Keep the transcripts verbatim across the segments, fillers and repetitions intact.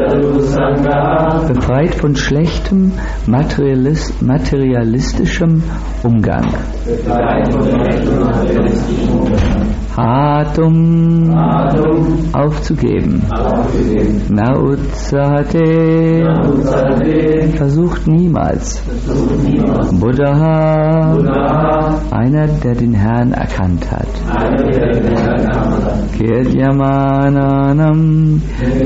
befreit von schlechtem Materialis materialistischem Umgang. Hatum, aufzugeben. Nautsate, versucht niemals. Buddha, einer, der den Herrn erkannt hat. Kirtyamananam,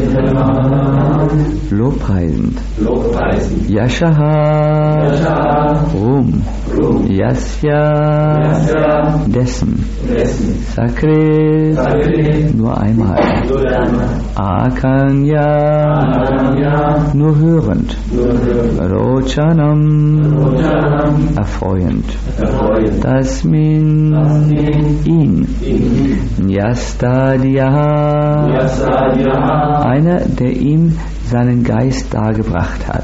lobpreisend. Yashaha, Ruhm. Yasya, dessen. Sakre, nur einmal. Akanya, nur hörend. Rochanam, erfreuend. Tasmin, ihn. Nyastadhyaha, einer, der ihm seinen Geist dargebracht hat.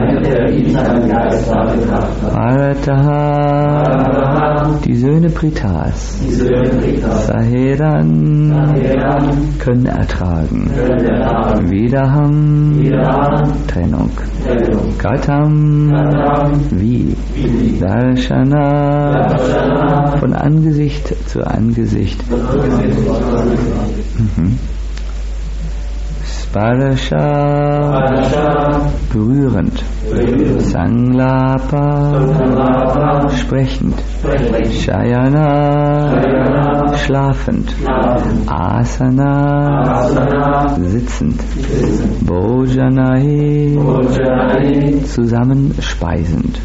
Bharataha, die Söhne Pritas, Saheran, können ertragen. Vidaham, Trennung. Gatam, wie. Darshana, von Angesicht zu Angesicht. Mhm. Sparasha, berührend. Sanglapa, sprechend. Shayana, schlafend. Asana, sitzend. Bhojanai, zusammenspeisend.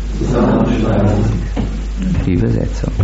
Die Übersetzung.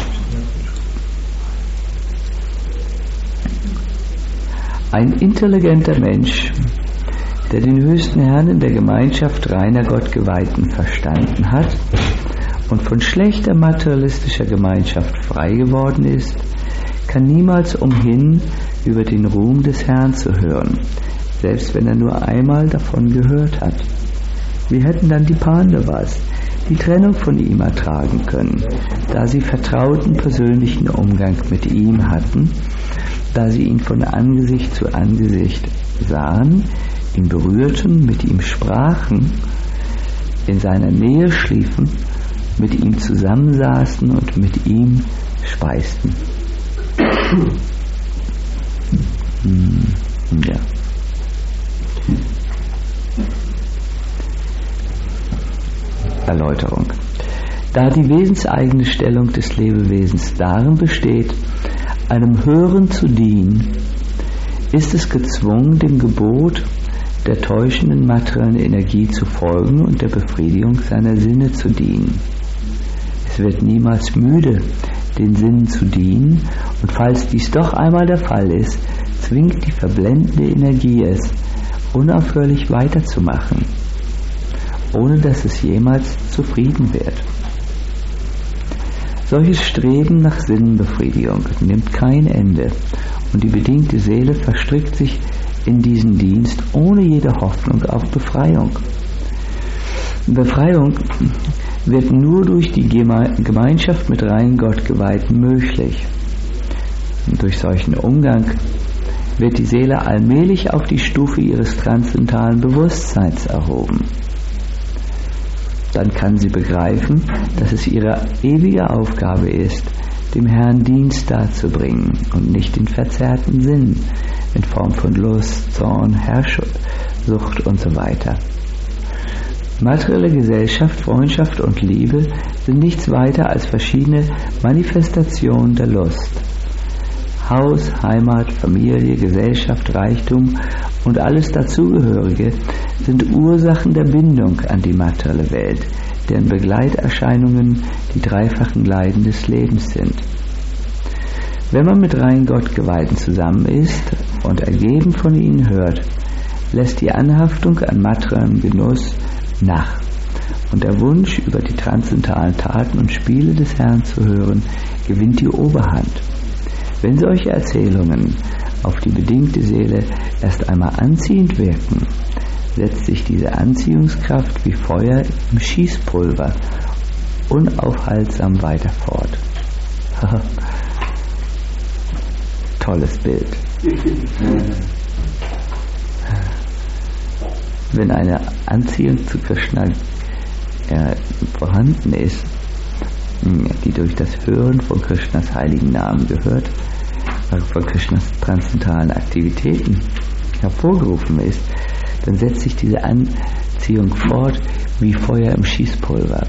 Ein intelligenter Mensch, der den höchsten Herrn in der Gemeinschaft reiner Gottgeweihten verstanden hat und von schlechter materialistischer Gemeinschaft frei geworden ist, kann niemals umhin, über den Ruhm des Herrn zu hören, selbst wenn er nur einmal davon gehört hat. Wie hätten dann die Pandavas die Trennung von ihm ertragen können, da sie vertrauten persönlichen Umgang mit ihm hatten, da sie ihn von Angesicht zu Angesicht sahen, ihn berührten, mit ihm sprachen, in seiner Nähe schliefen, mit ihm zusammensaßen und mit ihm speisten. hm, ja. Erläuterung. Da die wesenseigene Stellung des Lebewesens darin besteht, einem Hören zu dienen, ist es gezwungen, dem Gebot der täuschenden materiellen Energie zu folgen und der Befriedigung seiner Sinne zu dienen. Es wird niemals müde, den Sinnen zu dienen, und falls dies doch einmal der Fall ist, zwingt die verblendende Energie es, unaufhörlich weiterzumachen, ohne dass es jemals zufrieden wird. Solches Streben nach Sinnenbefriedigung nimmt kein Ende, und die bedingte Seele verstrickt sich in diesen Dienst ohne jede Hoffnung auf Befreiung. Befreiung wird nur durch die Gemeinschaft mit rein Gottgeweihten möglich. Und durch solchen Umgang wird die Seele allmählich auf die Stufe ihres transzendentalen Bewusstseins erhoben. Dann kann sie begreifen, dass es ihre ewige Aufgabe ist, dem Herrn Dienst darzubringen und nicht den verzerrten Sinn in Form von Lust, Zorn, Herrschsucht und so weiter. Materielle Gesellschaft, Freundschaft und Liebe sind nichts weiter als verschiedene Manifestationen der Lust. Haus, Heimat, Familie, Gesellschaft, Reichtum und alles dazugehörige sind Ursachen der Bindung an die materielle Welt, deren Begleiterscheinungen die dreifachen Leiden des Lebens sind. Wenn man mit rein Gottgeweihten zusammen ist und ergeben von ihnen hört, lässt die Anhaftung an materiellem Genuss nach, und der Wunsch, über die transzendentalen Taten und Spiele des Herrn zu hören, gewinnt die Oberhand. Wenn solche Erzählungen auf die bedingte Seele erst einmal anziehend wirken, setzt sich diese Anziehungskraft wie Feuer im Schießpulver unaufhaltsam weiter fort. Tolles Bild. wenn eine Anziehung zu Krishna äh, vorhanden ist, die durch das Hören von Krishnas heiligen Namen gehört, also von Krishnas transzendentalen Aktivitäten hervorgerufen ist, dann setzt sich diese Anziehung fort wie Feuer im Schießpulver.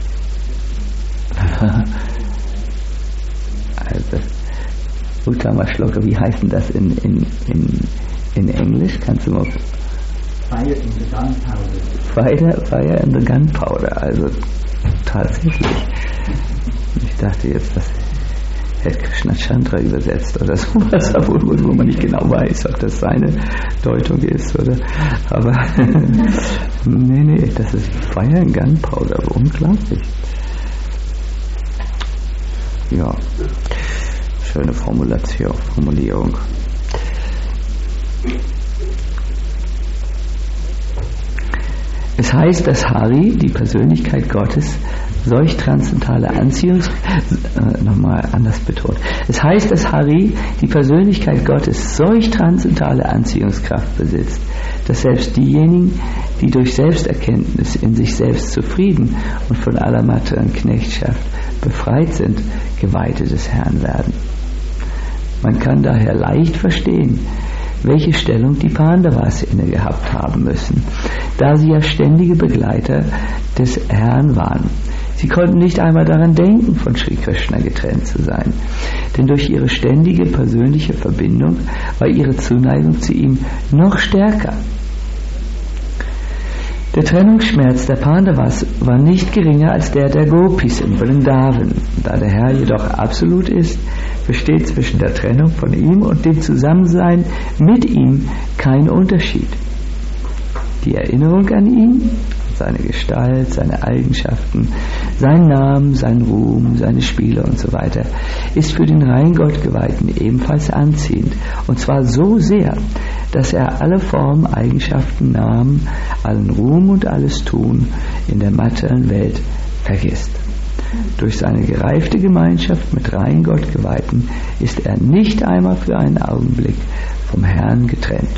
Also, Uttama Shloka, wie heißt denn das in, in, in, in Englisch? Kannst du mal... Fire in the gunpowder. Fire, fire in the gunpowder, also tatsächlich. Ich dachte jetzt, das hätte Krishna Chandra übersetzt oder sowas, wo, wo man nicht genau weiß, ob das seine Deutung ist, oder? Aber nee, nee, das ist Fire in Gunpowder, unglaublich. Ja, schöne Formulation, Formulierung. Es heißt, dass Hari, die Persönlichkeit Gottes, solch transzendentale Anziehungs... Äh, nochmal anders betont. Es heißt, dass Hari, die Persönlichkeit Gottes, solch transzendentale Anziehungskraft besitzt, dass selbst diejenigen, die durch Selbsterkenntnis in sich selbst zufrieden und von aller materiellen Knechtschaft befreit sind, Geweihte des Herrn werden. Man kann daher leicht verstehen, welche Stellung die Pandavas inne gehabt haben müssen, da sie ja ständige Begleiter des Herrn waren. Sie konnten nicht einmal daran denken, von Sri Krishna getrennt zu sein, denn durch ihre ständige persönliche Verbindung war ihre Zuneigung zu ihm noch stärker. Der Trennungsschmerz der Pandavas war nicht geringer als der der Gopis in Vrindavan. Da der Herr jedoch absolut ist, besteht zwischen der Trennung von ihm und dem Zusammensein mit ihm kein Unterschied. Die Erinnerung an ihn, seine Gestalt, seine Eigenschaften, seinen Namen, seinen Ruhm, seine Spiele und so weiter, ist für den rein Gottgeweihten ebenfalls anziehend, und zwar so sehr, dass er alle Formen, Eigenschaften, Namen, allen Ruhm und alles Tun in der materiellen Welt vergisst. Durch seine gereifte Gemeinschaft mit rein Gottgeweihten ist er nicht einmal für einen Augenblick vom Herrn getrennt.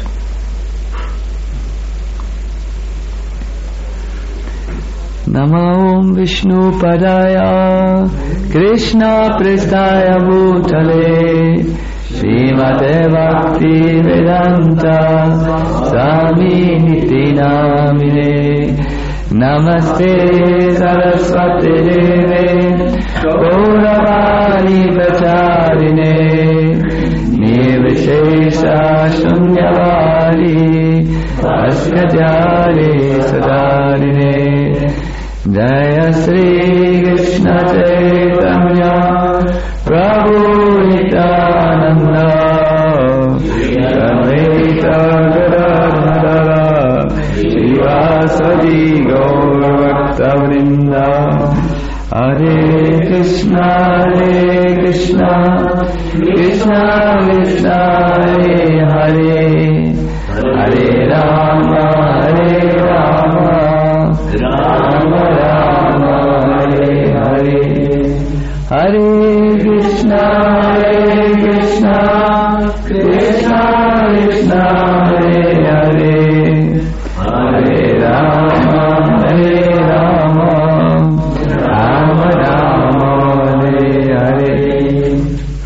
Namo Vishnu Padaya Krishna Prestaya Bhutale Srimate Bhakti Vedanta Swami Niti Namine Namaste Saraswati Deve Gauravani Pracharine Nirvishesha Shunyavadi Askadyare Sadarine Jaya Sri Krishna Chaitanya Prabhu Nityananda Shri Advaita Gadadhara Srivasadi Gaurabhakta Vrinda Hare Krishna Hare Krishna Krishna Krishna Hare Hare Hare Rama Hare Rama Rama Rama Hare Hare Hare Krishna Hare Krishna Krishna Krishna Hare Hare Hare Rama Hare Rama Rama Rama Hare Hare.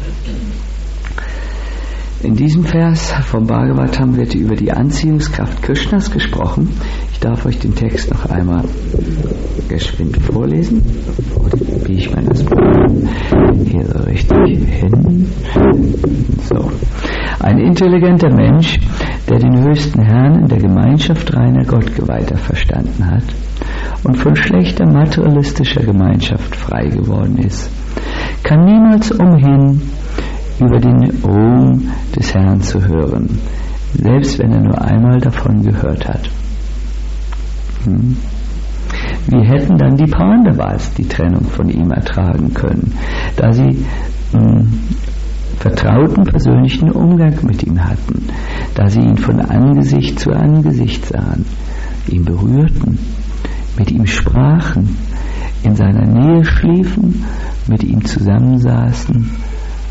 In diesem Vers vom Bhagavatam wird über die Anziehungskraft Krishnas gesprochen. Ich darf euch den Text noch einmal geschwind vorlesen. Oder wie ich mir das hier so richtig hin. So. Ein intelligenter Mensch, der den höchsten Herrn in der Gemeinschaft reiner Gottgeweihter verstanden hat und von schlechter materialistischer Gemeinschaft frei geworden ist, kann niemals umhin, über den Ruhm des Herrn zu hören, selbst wenn er nur einmal davon gehört hat. Hm. Wie hätten dann die Pandavas die Trennung von ihm ertragen können, da sie hm, vertrauten persönlichen Umgang mit ihm hatten, da sie ihn von Angesicht zu Angesicht sahen, ihn berührten, mit ihm sprachen, in seiner Nähe schliefen, mit ihm zusammensaßen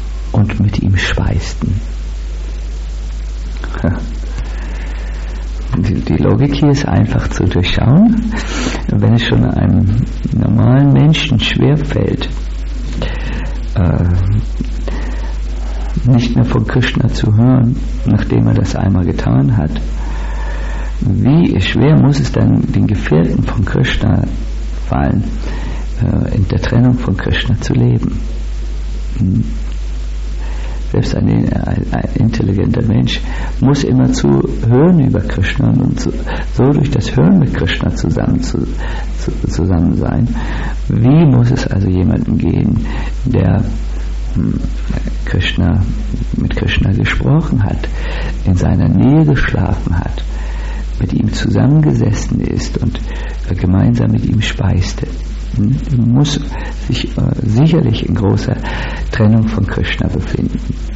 und mit ihm speisten. die, die Logik hier ist einfach zu durchschauen. Wenn es schon einem normalen Menschen schwerfällt, äh, nicht mehr von Krishna zu hören, nachdem er das einmal getan hat, wie schwer muss es dann den Gefährten von Krishna fallen, äh, in der Trennung von Krishna zu leben? Hm. Selbst ein, ein, ein intelligenter Mensch muss immer zu hören über Krishna und so, so durch das Hören mit Krishna zusammen, zu, zu, zusammen sein. Wie muss es also jemandem gehen, der hm, Krishna, mit Krishna gesprochen hat, in seiner Nähe geschlafen hat, mit ihm zusammengesessen ist und äh, gemeinsam mit ihm speiste? Hm, muss sich äh, sicherlich in großer Trennung von Krishna befinden.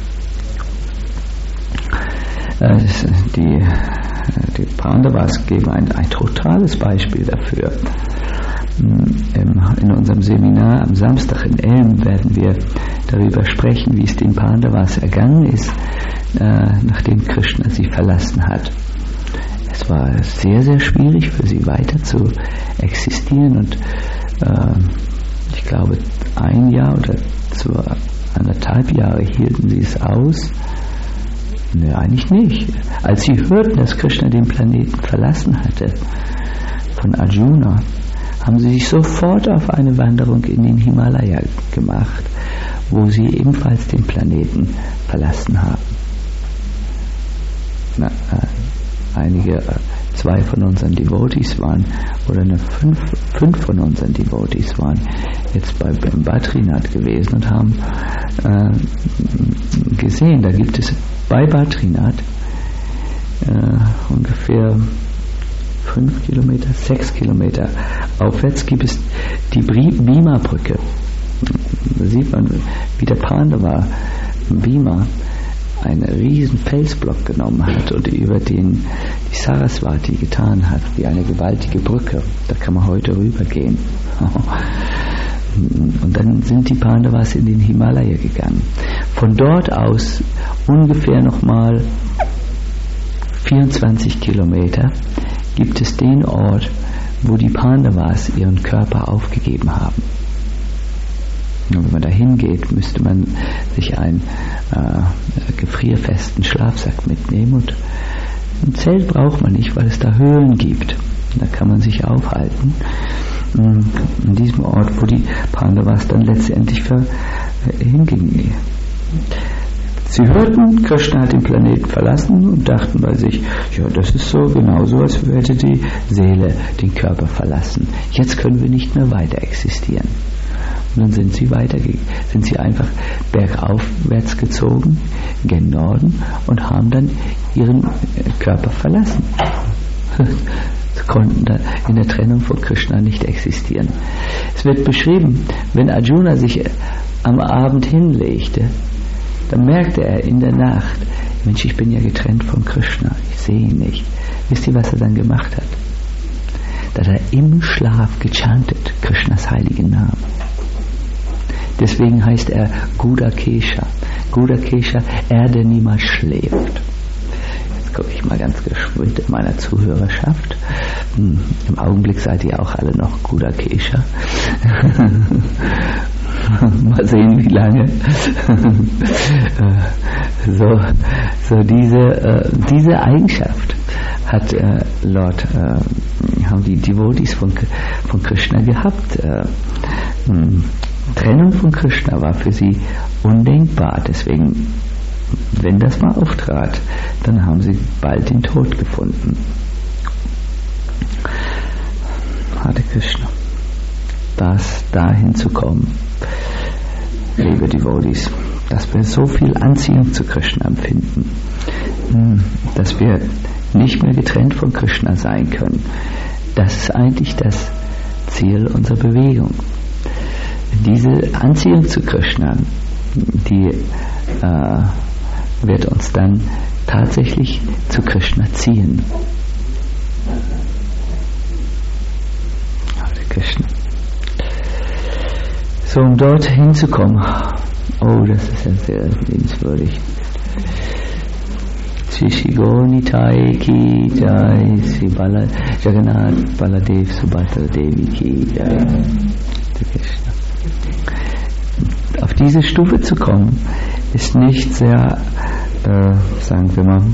Äh, die, die Pandavas geben ein, ein totales Beispiel dafür. In unserem Seminar am Samstag in Elm werden wir darüber sprechen, wie es den Pandavas ergangen ist, äh, nachdem Krishna sie verlassen hat. Es war sehr, sehr schwierig für sie weiter zu existieren und äh, ich glaube ein Jahr oder zwei, anderthalb Jahre hielten sie es aus. Nö, eigentlich nicht. Als sie hörten, dass Krishna den Planeten verlassen hatte von Arjuna, haben sie sich sofort auf eine Wanderung in den Himalaya gemacht, wo sie ebenfalls den Planeten verlassen haben. Na, äh, einige, äh, zwei von unseren Devotees waren, oder eine fünf, fünf von unseren Devotees waren jetzt bei beim Badrinath gewesen und haben äh, gesehen, da gibt es bei Badrinath äh, ungefähr fünf Kilometer, sechs Kilometer aufwärts gibt es die Bhima-Brücke. Da sieht man, wie der Pandava Bhima einen riesen Felsblock genommen hat und über den die Saraswati getan hat, wie eine gewaltige Brücke. Da kann man heute rübergehen. Und dann sind die Pandavas in den Himalaya gegangen. Von dort aus ungefähr nochmal vierundzwanzig Kilometer gibt es den Ort, wo die Pandavas ihren Körper aufgegeben haben. Und wenn man da hingeht, müsste man sich einen äh, gefrierfesten Schlafsack mitnehmen und ein Zelt braucht man nicht, weil es da Höhlen gibt. Da kann man sich aufhalten. In diesem Ort, wo die Pandavas dann letztendlich für, äh, hingingen. Sie hörten, Krishna hat den Planeten verlassen und dachten bei sich, ja, das ist so genauso, als hätte die Seele den Körper verlassen. Jetzt können wir nicht mehr weiter existieren. Und dann sind sie weitergegangen, sind sie einfach bergaufwärts gezogen, gen Norden und haben dann ihren Körper verlassen. Sie konnten da in der Trennung von Krishna nicht existieren. Es wird beschrieben, wenn Arjuna sich am Abend hinlegte, dann merkte er in der Nacht, Mensch, ich bin ja getrennt von Krishna, ich sehe ihn nicht. Wisst ihr, was er dann gemacht hat? Da hat er im Schlaf gechantet, Krishnas heiligen Namen. Deswegen heißt er Gudakesha. Gudakesha, er, der niemals schläft. Jetzt gucke ich mal ganz geschwind in meiner Zuhörerschaft. Hm, im Augenblick seid ihr auch alle noch Gudakesha. Mal sehen, wie lange. so, so diese, äh, diese Eigenschaft hat äh, Lord, äh, haben die Devotees von, von Krishna gehabt. Äh, mh, Trennung von Krishna war für sie undenkbar. Deswegen, wenn das mal auftrat, dann haben sie bald den Tod gefunden. Hare Krishna. Das dahin zu kommen, liebe Devotees, dass wir so viel Anziehung zu Krishna empfinden, dass wir nicht mehr getrennt von Krishna sein können. Das ist eigentlich das Ziel unserer Bewegung. Diese Anziehung zu Krishna, die äh, wird uns dann tatsächlich zu Krishna ziehen. Hare Krishna. So, um dort hinzukommen, oh, das ist ja sehr lebenswürdig. Shri Shri Gaur Nitai ki Jai, Shri Bala, Jagannath Baladev Subhadra Devi ki Jai. Auf diese Stufe zu kommen, ist nicht sehr, äh, sagen wir mal,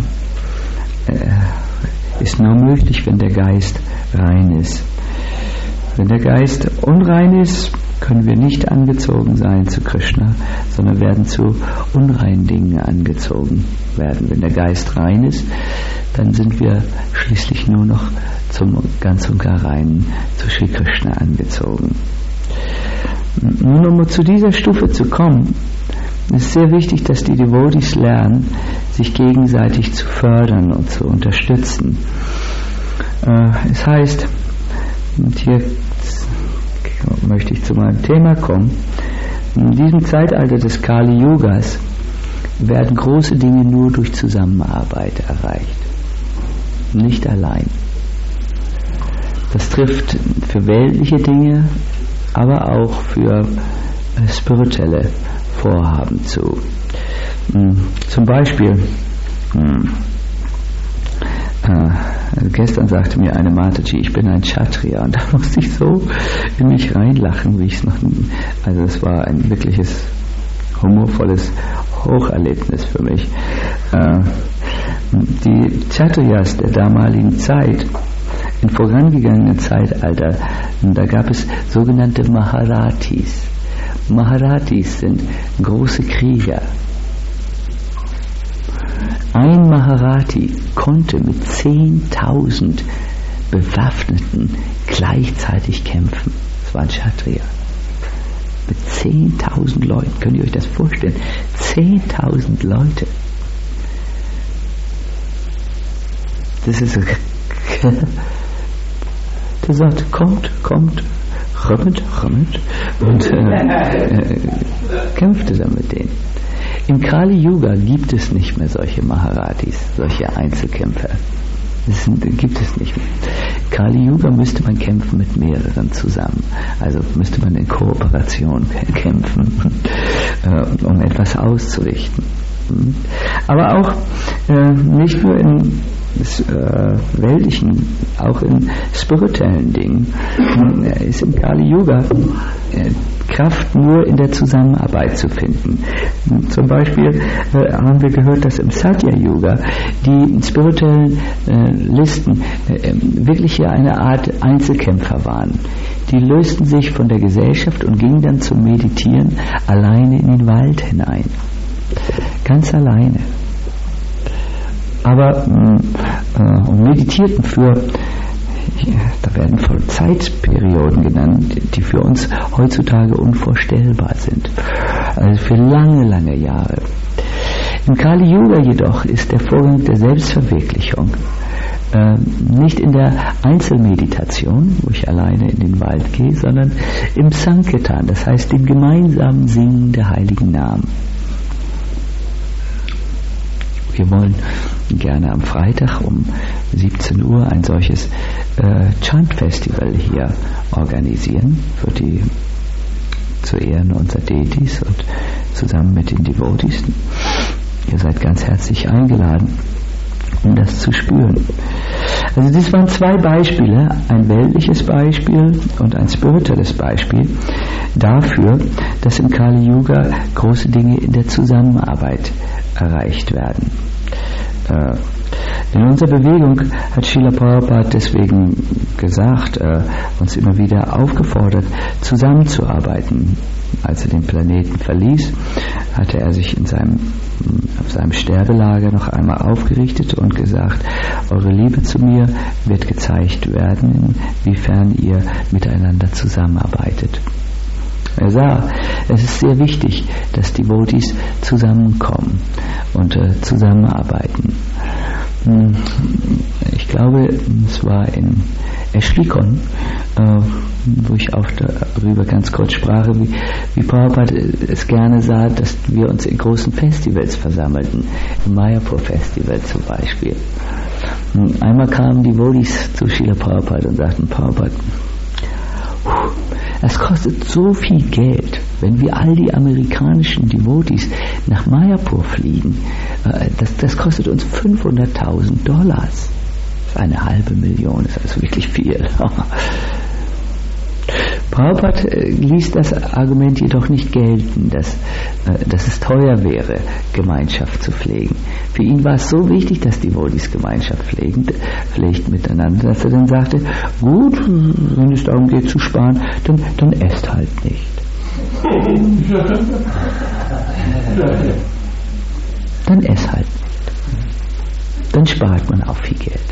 äh, ist nur möglich, wenn der Geist rein ist. Wenn der Geist unrein ist, können wir nicht angezogen sein zu Krishna, sondern werden zu unreinen Dingen angezogen werden. Wenn der Geist rein ist, dann sind wir schließlich nur noch zum ganz und gar reinen, zu Shri Krishna angezogen. Nun, um zu dieser Stufe zu kommen, ist sehr wichtig, dass die Devotees lernen, sich gegenseitig zu fördern und zu unterstützen. Äh, es heißt, und hier möchte ich zu meinem Thema kommen, in diesem Zeitalter des Kali Yugas werden große Dinge nur durch Zusammenarbeit erreicht, nicht allein. Das trifft für weltliche Dinge, aber auch für spirituelle Vorhaben zu. Zum Beispiel, äh, gestern sagte mir eine Mataji, ich bin ein Kshatriya, und da musste ich so in mich reinlachen, wie ich es noch, also es war ein wirkliches humorvolles Hocherlebnis für mich. Äh, die Kshatriyas der damaligen Zeit, im vorangegangenen Zeitalter, da gab es sogenannte Maharatis. Maharatis sind große Krieger. Ein Maharati konnte mit zehntausend Bewaffneten gleichzeitig kämpfen. Das war ein Kshatriya. Mit zehntausend Leuten. Könnt ihr euch das vorstellen? zehntausend Leute. Das ist... Der sagt, kommt, kommt, römmet, römmet, und äh, äh, kämpfte dann mit denen. Im Kali Yuga gibt es nicht mehr solche Maharatis, solche Einzelkämpfer. Das sind, gibt es nicht mehr. Im Kali Yuga müsste man kämpfen mit mehreren zusammen. Also müsste man in Kooperation kämpfen, äh, um etwas auszurichten. Aber auch äh, nicht nur in äh, weltlichen, auch in spirituellen Dingen äh, ist im Kali Yuga äh, Kraft nur in der Zusammenarbeit zu finden. Zum Beispiel äh, haben wir gehört, dass im Satya Yuga die spirituellen äh, Listen äh, wirklich hier eine Art Einzelkämpfer waren. Die lösten sich von der Gesellschaft und gingen dann zum Meditieren alleine in den Wald hinein. Ganz alleine. Aber äh, und meditierten für, da werden voll Zeitperioden genannt, die für uns heutzutage unvorstellbar sind. Also für lange, lange Jahre. Im Kali Yuga jedoch ist der Vorgang der Selbstverwirklichung äh, nicht in der Einzelmeditation, wo ich alleine in den Wald gehe, sondern im Sankirtan, das heißt dem gemeinsamen Singen der heiligen Namen. Wir wollen gerne am Freitag um siebzehn Uhr ein solches äh, Chant-Festival hier organisieren für die zu Ehren unserer Deities und zusammen mit den Devotees. Ihr seid ganz herzlich eingeladen, um das zu spüren. Also das waren zwei Beispiele, ein weltliches Beispiel und ein spirituelles Beispiel dafür, dass im Kali Yuga große Dinge in der Zusammenarbeit erreicht werden. Äh, in unserer Bewegung hat Srila Prabhupada deswegen gesagt, äh, uns immer wieder aufgefordert, zusammenzuarbeiten. Als er den Planeten verließ, hatte er sich in seinem, auf seinem Sterbelager noch einmal aufgerichtet und gesagt, eure Liebe zu mir wird gezeigt werden, inwiefern ihr miteinander zusammenarbeitet. Er sah, es ist sehr wichtig, dass die Devotees zusammenkommen und äh, zusammenarbeiten. Ich glaube, es war in Eschlikon, äh, wo ich auch darüber ganz kurz sprach, wie, wie Prabhupada es gerne sah, dass wir uns in großen Festivals versammelten, im Mayapur Festival zum Beispiel. Und einmal kamen die Devotees zu Srila Prabhupada und sagten, Prabhupada, es kostet so viel Geld, Wenn wir all die amerikanischen Devotees nach Mayapur fliegen, das, das kostet uns fünfhunderttausend Dollars. Das ist eine halbe Million, das ist also wirklich viel. Prabhupada ließ das Argument jedoch nicht gelten, dass, dass es teuer wäre, Gemeinschaft zu pflegen. Für ihn war es so wichtig, dass die Devotees Gemeinschaft pflegen, pflegt miteinander, dass er dann sagte, gut, wenn es darum geht zu sparen, dann, dann esst halt nicht. Dann ess halt nicht. Dann spart man auch viel Geld.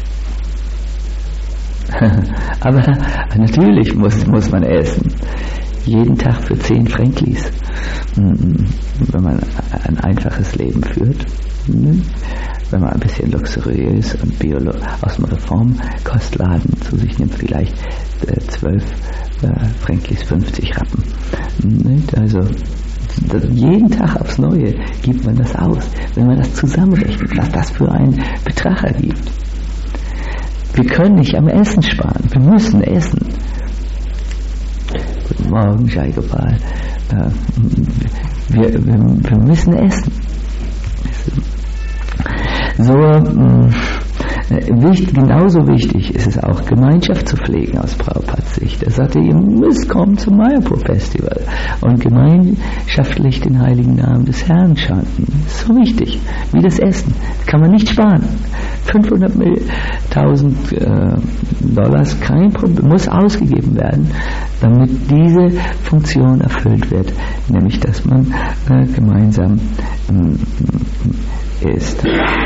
Aber natürlich muss, muss man essen. Jeden Tag für zehn Franklis. Wenn man ein einfaches Leben führt. Wenn man ein bisschen luxuriös und Biolo aus dem Reformkostladen zu sich nimmt, vielleicht zwölf äh, Franklis, fünfzig Rappen. Also jeden Tag aufs Neue gibt man das aus. Wenn man das zusammenrechnet, was das für einen Betrag ergibt. Wir können nicht am Essen sparen. Wir müssen essen. Guten Morgen, Jai Gopal. Äh, wir, wir, wir müssen essen. So, mh, wichtig, genauso wichtig ist es auch, Gemeinschaft zu pflegen aus Prabhupads Sicht. Er sagte, ihr müsst kommen zum Mayapur Festival und gemeinschaftlich den heiligen Namen des Herrn chanten. Das ist so wichtig, wie das Essen. Das kann man nicht sparen. fünfhunderttausend äh, Dollars, kein Problem, muss ausgegeben werden, damit diese Funktion erfüllt wird, nämlich, dass man äh, gemeinsam äh, ist.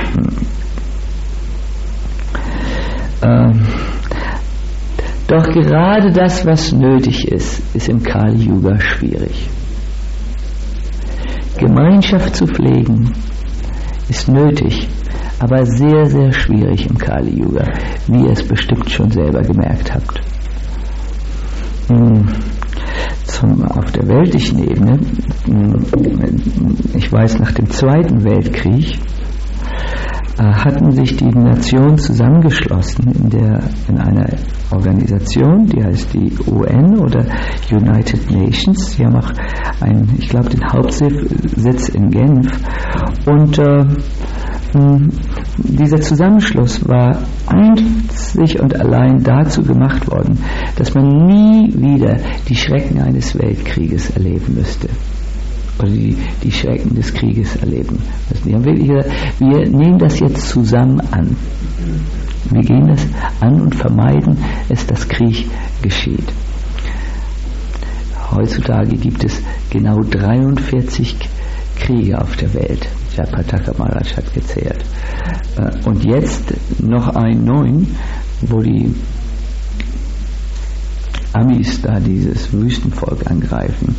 Ähm, doch gerade das, was nötig ist, ist im Kali Yuga schwierig. Gemeinschaft zu pflegen ist nötig, aber sehr, sehr schwierig im Kali Yuga, wie ihr es bestimmt schon selber gemerkt habt. Zum, auf der weltlichen Ebene, ich weiß, nach dem Zweiten Weltkrieg hatten sich die Nationen zusammengeschlossen in, der, in einer Organisation, die heißt die U N oder United Nations. Sie haben auch einen, ich glaube, den Hauptsitz in Genf. Und äh, dieser Zusammenschluss war einzig und allein dazu gemacht worden, dass man nie wieder die Schrecken eines Weltkrieges erleben müsste. Oder die, die Schrecken des Krieges erleben müssen. Wir, wir nehmen das jetzt zusammen an. Wir gehen das an und vermeiden es, dass Krieg geschieht. Heutzutage gibt es genau dreiundvierzig Kriege auf der Welt. Jayapataka Maharaj hat gezählt. Und jetzt noch einen neuen, wo die Amis da dieses Wüstenvolk angreifen.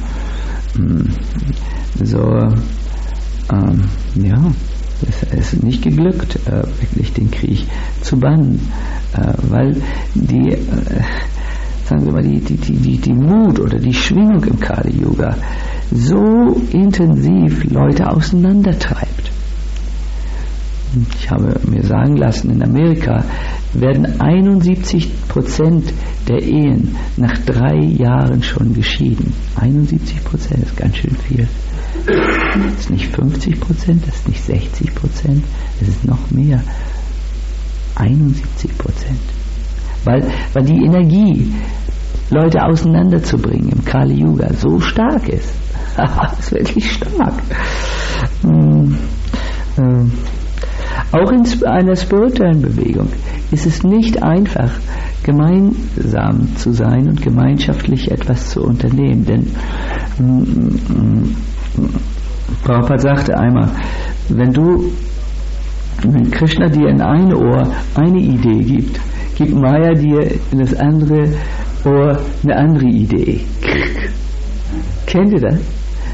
So, ähm, ja, es ist nicht geglückt, äh, wirklich den Krieg zu bannen, äh, weil die, äh, sagen wir mal, die, die, die, die Mut oder die Schwingung im Kali Yuga so intensiv Leute auseinandertreibt. Ich habe mir sagen lassen, in Amerika werden einundsiebzig Prozent der Ehen nach drei Jahren schon geschieden. einundsiebzig Prozent ist ganz schön viel. Das ist nicht fünfzig Prozent, das ist nicht sechzig Prozent, das ist noch mehr. einundsiebzig Prozent. Weil, weil die Energie, Leute auseinanderzubringen im Kali Yuga so stark ist. Das ist wirklich stark. Hm, ähm, Auch in einer spirituellen Bewegung ist es nicht einfach, gemeinsam zu sein und gemeinschaftlich etwas zu unternehmen. Denn mm, Prabhupada sagte einmal, wenn du, wenn Krishna dir in ein Ohr eine Idee gibt, gibt Maya dir in das andere Ohr eine andere Idee. Kennt ihr das?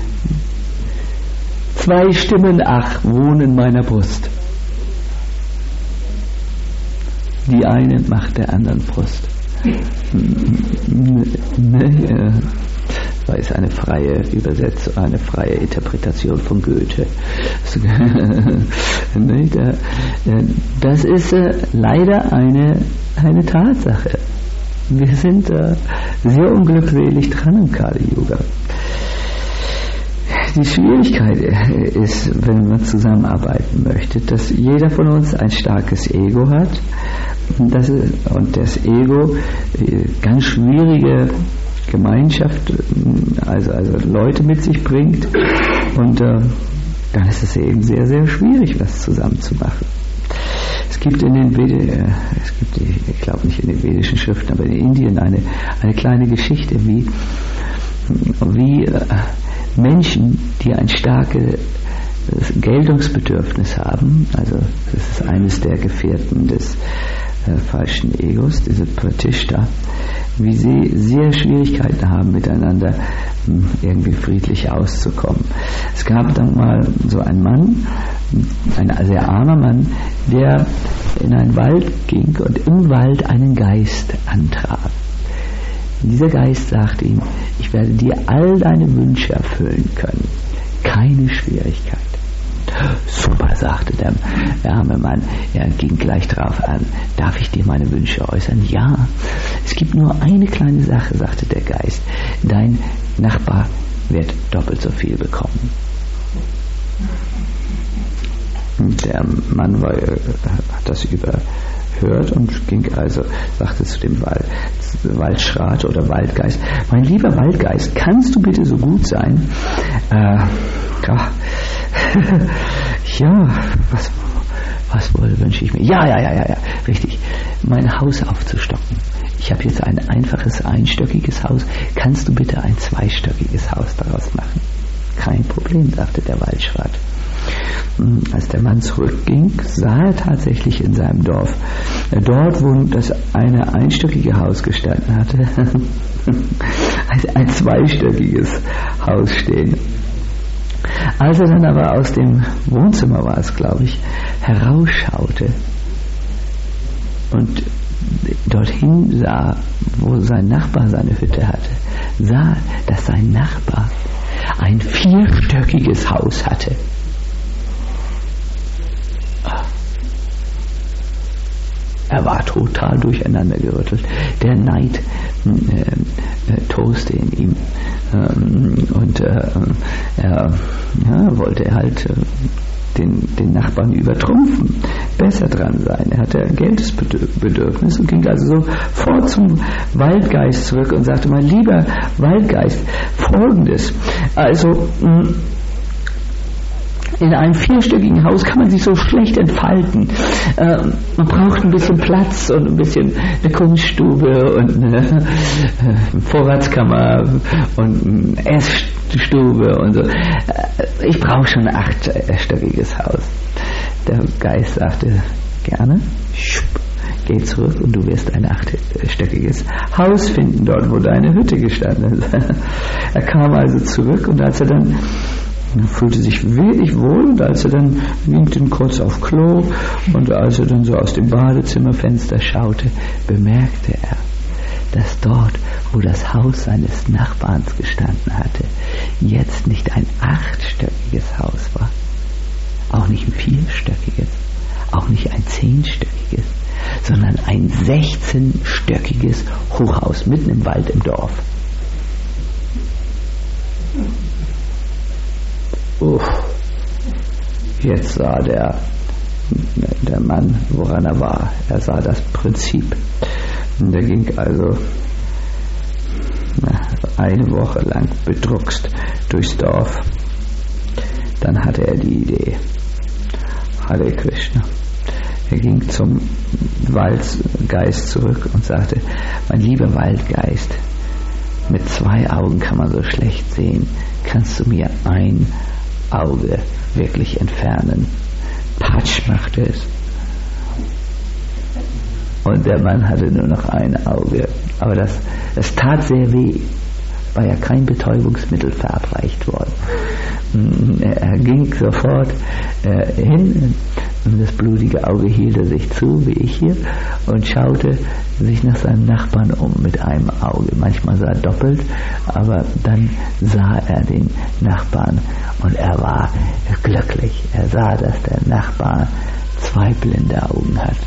Zwei Stimmen, ach, wohnen in meiner Brust. Die eine macht der anderen Brust. Das ist eine freie Übersetzung, eine freie Interpretation von Goethe. Das ist leider eine, eine Tatsache. Wir sind sehr unglückselig dran im Kali Yuga. Die Schwierigkeit ist, wenn man zusammenarbeiten möchte, dass jeder von uns ein starkes Ego hat und, das, und das Ego ganz schwierige Gemeinschaft, also, also Leute mit sich bringt, und äh, dann ist es eben sehr, sehr schwierig, was zusammen zu machen. Es gibt in den Vedi, äh, es gibt, ich glaube nicht in den vedischen Schriften, aber in Indien eine, eine kleine Geschichte, wie, wie äh, Menschen, die ein starkes Geltungsbedürfnis haben, also das ist eines der Gefährten des äh, falschen Egos, diese Pratishta, wie sie sehr Schwierigkeiten haben, miteinander mh, irgendwie friedlich auszukommen. Es gab dann mal so einen Mann, ein sehr armer Mann, der in einen Wald ging und im Wald einen Geist antraf. Dieser Geist sagte ihm, ich werde dir all deine Wünsche erfüllen können. Keine Schwierigkeit. Super, sagte der, der arme Mann. Er ging gleich drauf an. Darf ich dir meine Wünsche äußern? Ja. Es gibt nur eine kleine Sache, sagte der Geist. Dein Nachbar wird doppelt so viel bekommen. Und der Mann war, hat das überhört und ging also, sagte zu dem Wald, Waldschrat oder Waldgeist, mein lieber Waldgeist, kannst du bitte so gut sein? Äh, ja, ja, was, was wohl wünsche ich mir? Ja, ja, ja, ja, ja, richtig, mein Haus aufzustocken. Ich habe jetzt ein einfaches einstöckiges Haus. Kannst du bitte ein zweistöckiges Haus daraus machen? Kein Problem, sagte der Waldschrat. Als der Mann zurückging, sah er tatsächlich in seinem Dorf, dort, wo das eine einstöckige Haus gestanden hatte, ein zweistöckiges Haus stehen. Als er dann aber aus dem Wohnzimmer war es, glaube ich, herausschaute und dorthin sah, wo sein Nachbar seine Hütte hatte, sah, dass sein Nachbar ein vierstöckiges Haus hatte. Er war total durcheinander gerüttelt. Der Neid äh, äh, toste in ihm. Ähm, und äh, er ja, wollte halt äh, den, den Nachbarn übertrumpfen, besser dran sein. Er hatte ein Geldbedürfnis und ging also sofort zum Waldgeist zurück und sagte, mein lieber Waldgeist, Folgendes. Also, mh, in einem vierstöckigen Haus kann man sich so schlecht entfalten. Äh, man braucht ein bisschen Platz und ein bisschen eine Kunststube und eine äh, Vorratskammer und eine Essstube und so. Äh, ich brauche schon ein achtstöckiges Haus. Der Geist sagte, gerne. Geh zurück und du wirst ein achtstöckiges Haus finden, dort wo deine Hütte gestanden ist. Er kam also zurück und als er dann Er fühlte sich wirklich wohl und als er dann winkte kurz auf Klo und als er dann so aus dem Badezimmerfenster schaute, bemerkte er, dass dort, wo das Haus seines Nachbarns gestanden hatte, jetzt nicht ein achtstöckiges Haus war, auch nicht ein vierstöckiges, auch nicht ein zehnstöckiges, sondern ein sechzehnstöckiges Hochhaus mitten im Wald im Dorf. Uff, jetzt sah der, der Mann, woran er war. Er sah das Prinzip. Und er ging also eine Woche lang bedruckst durchs Dorf. Dann hatte er die Idee. Hare Krishna. Er ging zum Waldgeist zurück und sagte, mein lieber Waldgeist, mit zwei Augen kann man so schlecht sehen. Kannst du mir ein Auge wirklich entfernen? Patsch machte es. Und der Mann hatte nur noch ein Auge. Aber das, es tat sehr weh, war ja kein Betäubungsmittel verabreicht worden. Er ging sofort äh, hin, und das blutige Auge hielt er sich zu, wie ich hier, und schaute sich nach seinem Nachbarn um mit einem Auge. Manchmal sah er doppelt, aber dann sah er den Nachbarn und er war glücklich. Er sah, dass der Nachbar zwei blinde Augen hatte.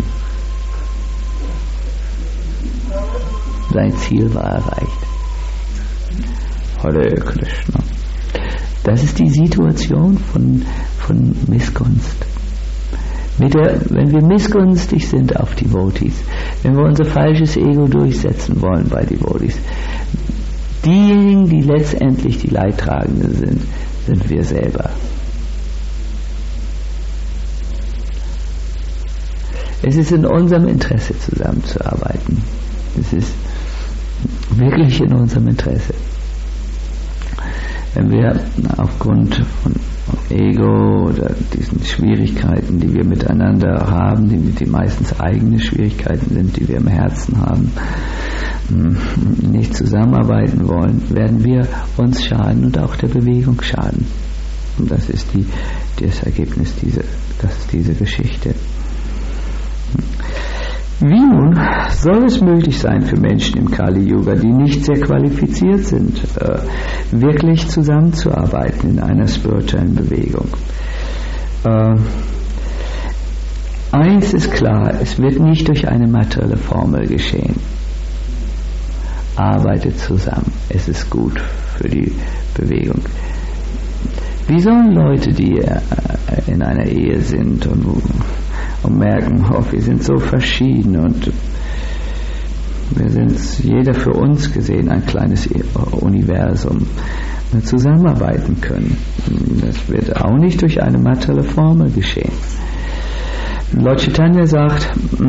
Sein Ziel war erreicht. Hare Krishna. Das ist die Situation von, von Missgunst. Mit der, wenn wir missgünstig sind auf Devotees, wenn wir unser falsches Ego durchsetzen wollen bei Devotees, diejenigen, die letztendlich die Leidtragenden sind, sind wir selber. Es ist in unserem Interesse, zusammenzuarbeiten. Es ist wirklich in unserem Interesse. Wenn wir aufgrund von Ego oder diesen Schwierigkeiten, die wir miteinander haben, die, die meistens eigene Schwierigkeiten sind, die wir im Herzen haben, nicht zusammenarbeiten wollen, werden wir uns schaden und auch der Bewegung schaden. Und das ist die, das Ergebnis dieser, das ist diese Geschichte. Wie nun soll es möglich sein für Menschen im Kali-Yuga, die nicht sehr qualifiziert sind, äh, wirklich zusammenzuarbeiten in einer spirituellen Bewegung? Äh, eins ist klar, es wird nicht durch eine materielle Formel geschehen. Arbeitet zusammen, es ist gut für die Bewegung. Wie sollen Leute, die äh, in einer Ehe sind und und merken, oh, wir sind so verschieden und wir sind jeder für uns gesehen ein kleines Universum, zusammenarbeiten können? Das wird auch nicht durch eine materielle Formel geschehen. Lord Chaitanya sagt,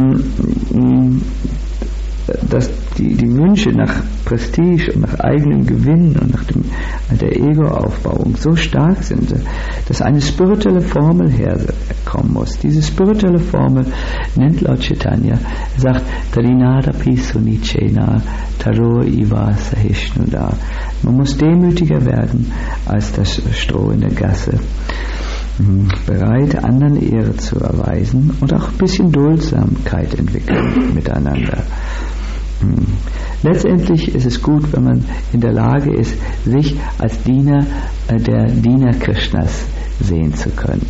dass die, die Wünsche nach Prestige und nach eigenem Gewinn und nach dem, der Ego-Aufbauung so stark sind, dass eine spirituelle Formel herkommen muss. Diese spirituelle Formel nennt Lord Chaitanya, er sagt, Tarinadapi Sunichena Taro Iva Sahishnuda. Man muss demütiger werden als das Stroh in der Gasse, bereit, anderen Ehre zu erweisen und auch ein bisschen Duldsamkeit entwickeln miteinander. Letztendlich ist es gut, wenn man in der Lage ist, sich als Diener äh, der Diener Krishnas sehen zu können.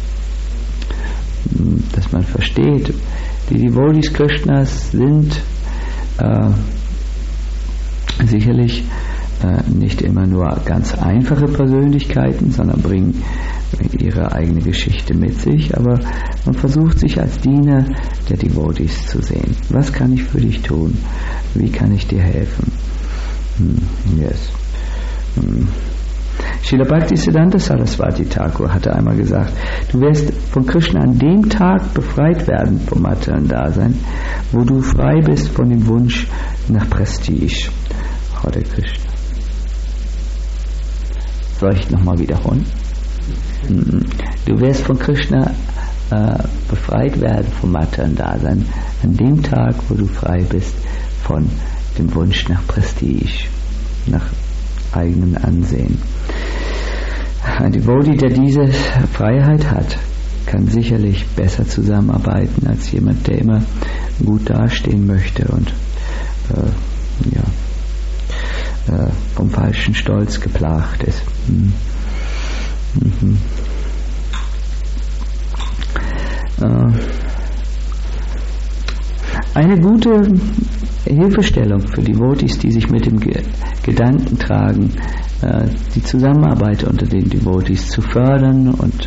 Dass man versteht, die Devotees Krishnas sind äh, sicherlich äh, nicht immer nur ganz einfache Persönlichkeiten, sondern bringen ihre eigene Geschichte mit sich, aber man versucht sich als Diener der Devotees zu sehen. Was kann ich für dich tun? Wie kann ich dir helfen? Hm, yes. Hm. Srila Bhaktisiddhanta Saraswati Thakur hatte einmal gesagt, du wirst von Krishna an dem Tag befreit werden vom materiellen Dasein, wo du frei bist von dem Wunsch nach Prestige. Hare Krishna. Soll ich nochmal wiederholen? Du wirst von Krishna äh, befreit werden vom materiellen Dasein an dem Tag, wo du frei bist von dem Wunsch nach Prestige, nach eigenem Ansehen. Ein Devotee, der diese Freiheit hat, kann sicherlich besser zusammenarbeiten als jemand, der immer gut dastehen möchte und äh, ja, äh, vom falschen Stolz geplagt ist. Hm. Mhm. Äh, eine gute Hilfestellung für Devotees, die sich mit dem Ge- Gedanken tragen, äh, die Zusammenarbeit unter den Devotees zu fördern und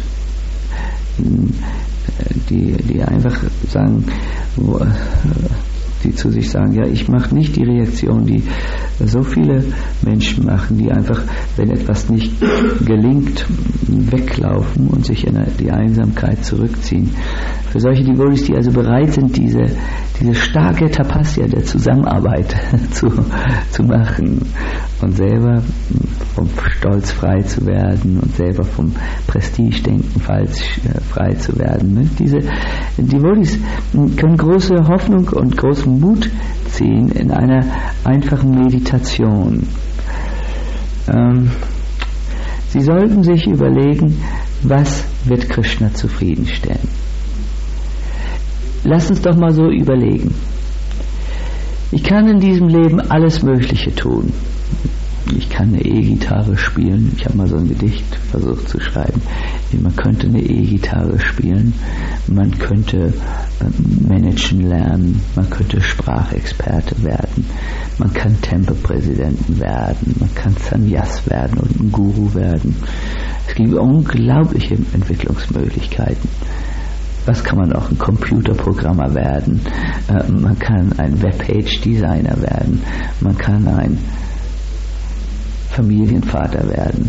äh, die, die einfach sagen, wo, äh, die zu sich sagen, ja, ich mache nicht die Reaktion, die so viele Menschen machen, die einfach, wenn etwas nicht gelingt, weglaufen und sich in die Einsamkeit zurückziehen. Für solche Devotees, die also bereit sind, diese, diese starke Tapasya der Zusammenarbeit zu, zu machen und selber vom Stolz frei zu werden und selber vom Prestigedenken frei zu werden. Diese Devotees können große Hoffnung und großen Mut ziehen in einer einfachen Meditation. Ähm, sie sollten sich überlegen, was wird Krishna zufriedenstellen. Lass uns doch mal so überlegen. Ich kann in diesem Leben alles Mögliche tun. ich kann eine E-Gitarre spielen. Ich habe mal so ein Gedicht versucht zu schreiben. Man könnte eine E-Gitarre spielen, man könnte äh, managen lernen, man könnte Sprachexperte werden, man kann Tempelpräsidenten werden, man kann Sannyas werden und ein Guru werden. Es gibt unglaubliche Entwicklungsmöglichkeiten. Was kann man auch? Ein Computerprogrammer werden, äh, man kann ein Webpage-Designer werden, man kann ein Familienvater werden.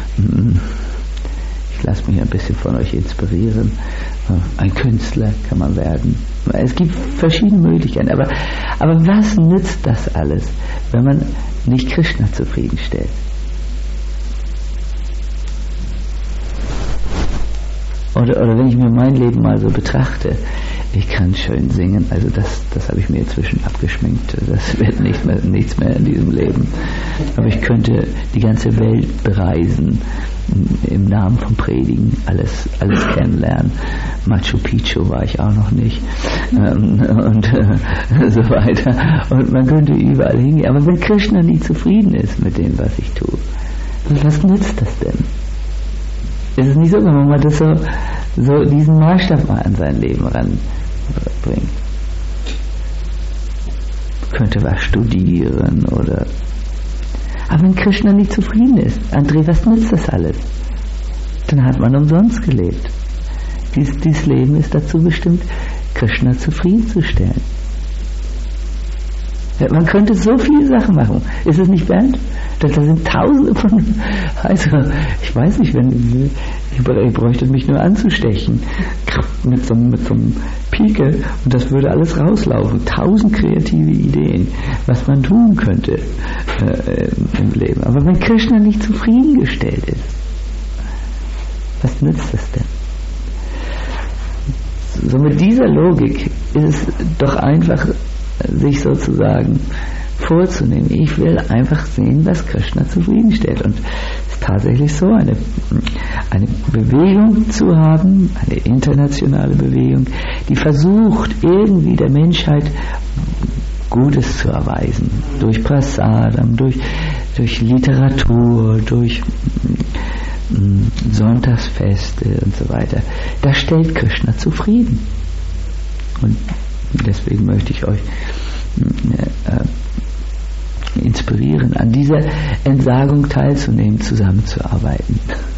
Ich lasse mich ein bisschen von euch inspirieren. Ein Künstler kann man werden. Es gibt verschiedene Möglichkeiten. Aber, aber was nützt das alles, wenn man nicht Krishna zufriedenstellt? Oder, oder wenn ich mir mein Leben mal so betrachte, ich kann schön singen, also das, das habe ich mir inzwischen abgeschminkt, das wird nicht mehr, nichts mehr in diesem Leben. Aber ich könnte die ganze Welt bereisen, im Namen von Predigen, alles, alles kennenlernen. Machu Picchu war ich auch noch nicht, ähm, und äh, so weiter. Und man könnte überall hingehen. Aber wenn Krishna nicht zufrieden ist mit dem, was ich tue, was nützt das denn? Ist es nicht so, wenn man mal das so, so diesen Maßstab mal an sein Leben ranbringt? Könnte was studieren oder... Aber wenn Krishna nicht zufrieden ist, André, was nützt das alles? Dann hat man umsonst gelebt. Dies, dieses Leben ist dazu bestimmt, Krishna zufriedenzustellen. Man könnte so viele Sachen machen. Ist es nicht, Bernd? Da, da sind tausende von... Also, ich weiß nicht, wenn ich bräuchte mich nur anzustechen mit so, mit so einem Pike und das würde alles rauslaufen. Tausend kreative Ideen, was man tun könnte äh, im Leben. Aber wenn Krishna nicht zufriedengestellt ist, was nützt das denn? So mit dieser Logik ist es doch einfach, sich sozusagen vorzunehmen. Ich will einfach sehen, was Krishna zufriedenstellt. Und es ist tatsächlich so, eine, eine Bewegung zu haben, eine internationale Bewegung, die versucht, irgendwie der Menschheit Gutes zu erweisen. Durch Prasadam, durch, durch Literatur, durch mh, Sonntagsfeste und so weiter. Das stellt Krishna zufrieden. Und deswegen möchte ich euch äh, inspirieren, an dieser Entsagung teilzunehmen, zusammenzuarbeiten.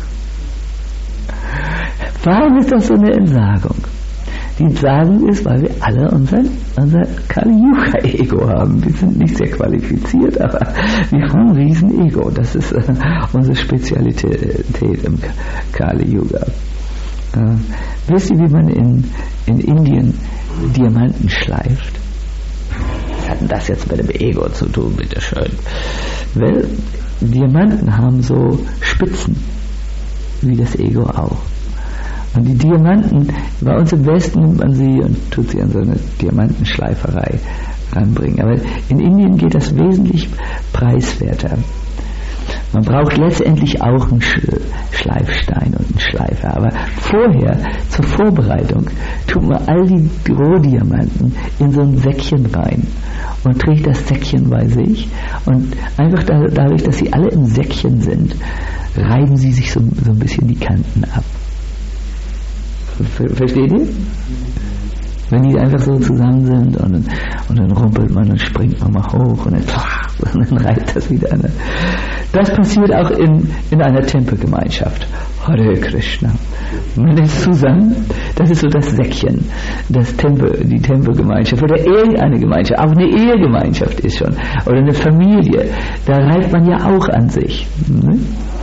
Warum ist das so eine Entsagung? Die Entsagung ist, weil wir alle unser, unser Kali-Yuga-Ego haben. Wir sind nicht sehr qualifiziert, aber wir haben ein Riesen-Ego. Das ist äh, unsere Spezialität im Kali-Yuga. Äh, wisst ihr, wie man in, in Indien Diamanten schleift? Was hat denn das jetzt mit dem Ego zu tun, bitteschön? Weil Diamanten haben so Spitzen, wie das Ego auch. Und die Diamanten, bei uns im Westen nimmt man sie und tut sie an so eine Diamantenschleiferei ranbringen. Aber in Indien geht das wesentlich preiswerter. Man braucht letztendlich auch einen Schleifstein und einen Schleifer. Aber vorher, zur Vorbereitung, tut man all die Rohdiamanten in so ein Säckchen rein und trägt das Säckchen bei sich. Und einfach dadurch, dass sie alle im Säckchen sind, reiben sie sich so, so ein bisschen die Kanten ab. Versteht ihr? Wenn die einfach so zusammen sind und dann, und dann rumpelt man und springt man mal hoch und dann, und dann reibt das wieder. Ne? Das passiert auch in, in einer Tempelgemeinschaft. Hare Krishna. Man ist zusammen, das ist so das Säckchen, das Tempel, die Tempelgemeinschaft oder irgendeine Gemeinschaft, auch eine Ehegemeinschaft ist schon, oder eine Familie, da reibt man ja auch an sich. Ne?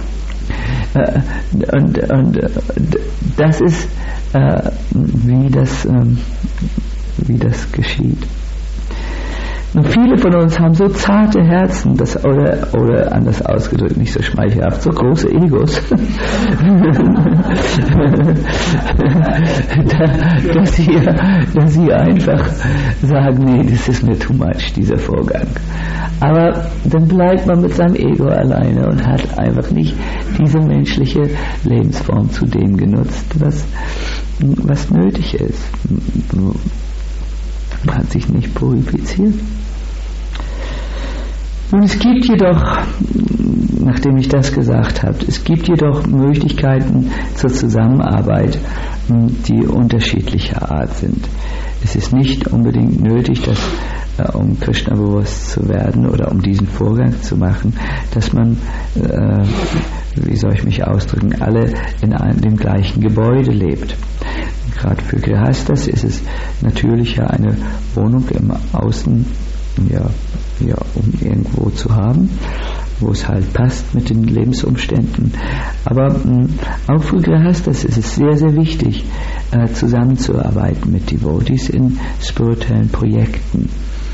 Und, und das ist, äh, wie das, ähm, wie das geschieht. Und viele von uns haben so zarte Herzen, dass, oder, oder anders ausgedrückt, nicht so schmeichelhaft, so große Egos, dass, sie, dass sie einfach sagen, nee, das ist mir too much, dieser Vorgang. Aber dann bleibt man mit seinem Ego alleine und hat einfach nicht diese menschliche Lebensform zu dem genutzt, was, was nötig ist. Man hat sich nicht purifiziert. Nun, es gibt jedoch, nachdem ich das gesagt habe, es gibt jedoch Möglichkeiten zur Zusammenarbeit, die unterschiedlicher Art sind. Es ist nicht unbedingt nötig, dass, äh, um Krishna bewusst zu werden oder um diesen Vorgang zu machen, dass man, äh, wie soll ich mich ausdrücken, alle in einem, dem gleichen Gebäude lebt. Gerade für Grihastas ist es natürlicher, eine Wohnung im Außen, ja, ja, um irgendwo zu haben, wo es halt passt mit den Lebensumständen. Aber mh, auch für Grihastas ist es sehr, sehr wichtig, äh, zusammenzuarbeiten mit Devotees in spirituellen Projekten.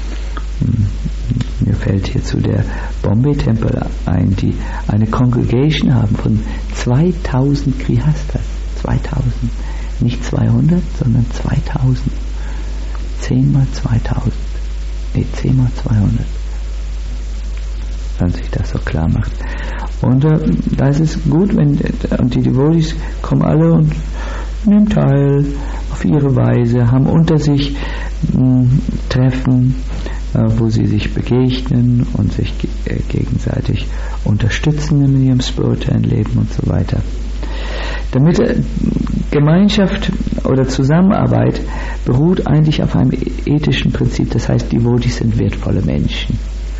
Mir fällt hierzu der Bombay-Tempel ein, die eine Congregation haben von zweitausend Grihastas. zweitausend. Nicht zweihundert, sondern zweitausend. zehn mal zweitausend. Nee, zehn mal zweihundert. Wenn sich das so klar macht. Und äh, da ist es gut, wenn und die Devotees kommen alle und nehmen teil auf ihre Weise, haben unter sich mh, Treffen, äh, wo sie sich begegnen und sich ge- äh, gegenseitig unterstützen in ihrem spirituellen Leben und so weiter. Damit äh, Gemeinschaft oder Zusammenarbeit beruht eigentlich auf einem ethischen Prinzip, das heißt, Devotees sind wertvolle Menschen.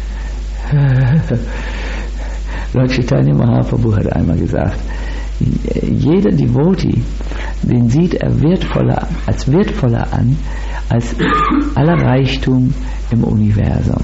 Lord Chaitanya Mahaprabhu hat einmal gesagt, jeder Devotee, den sieht er wertvoller, als wertvoller an, als aller Reichtum im Universum.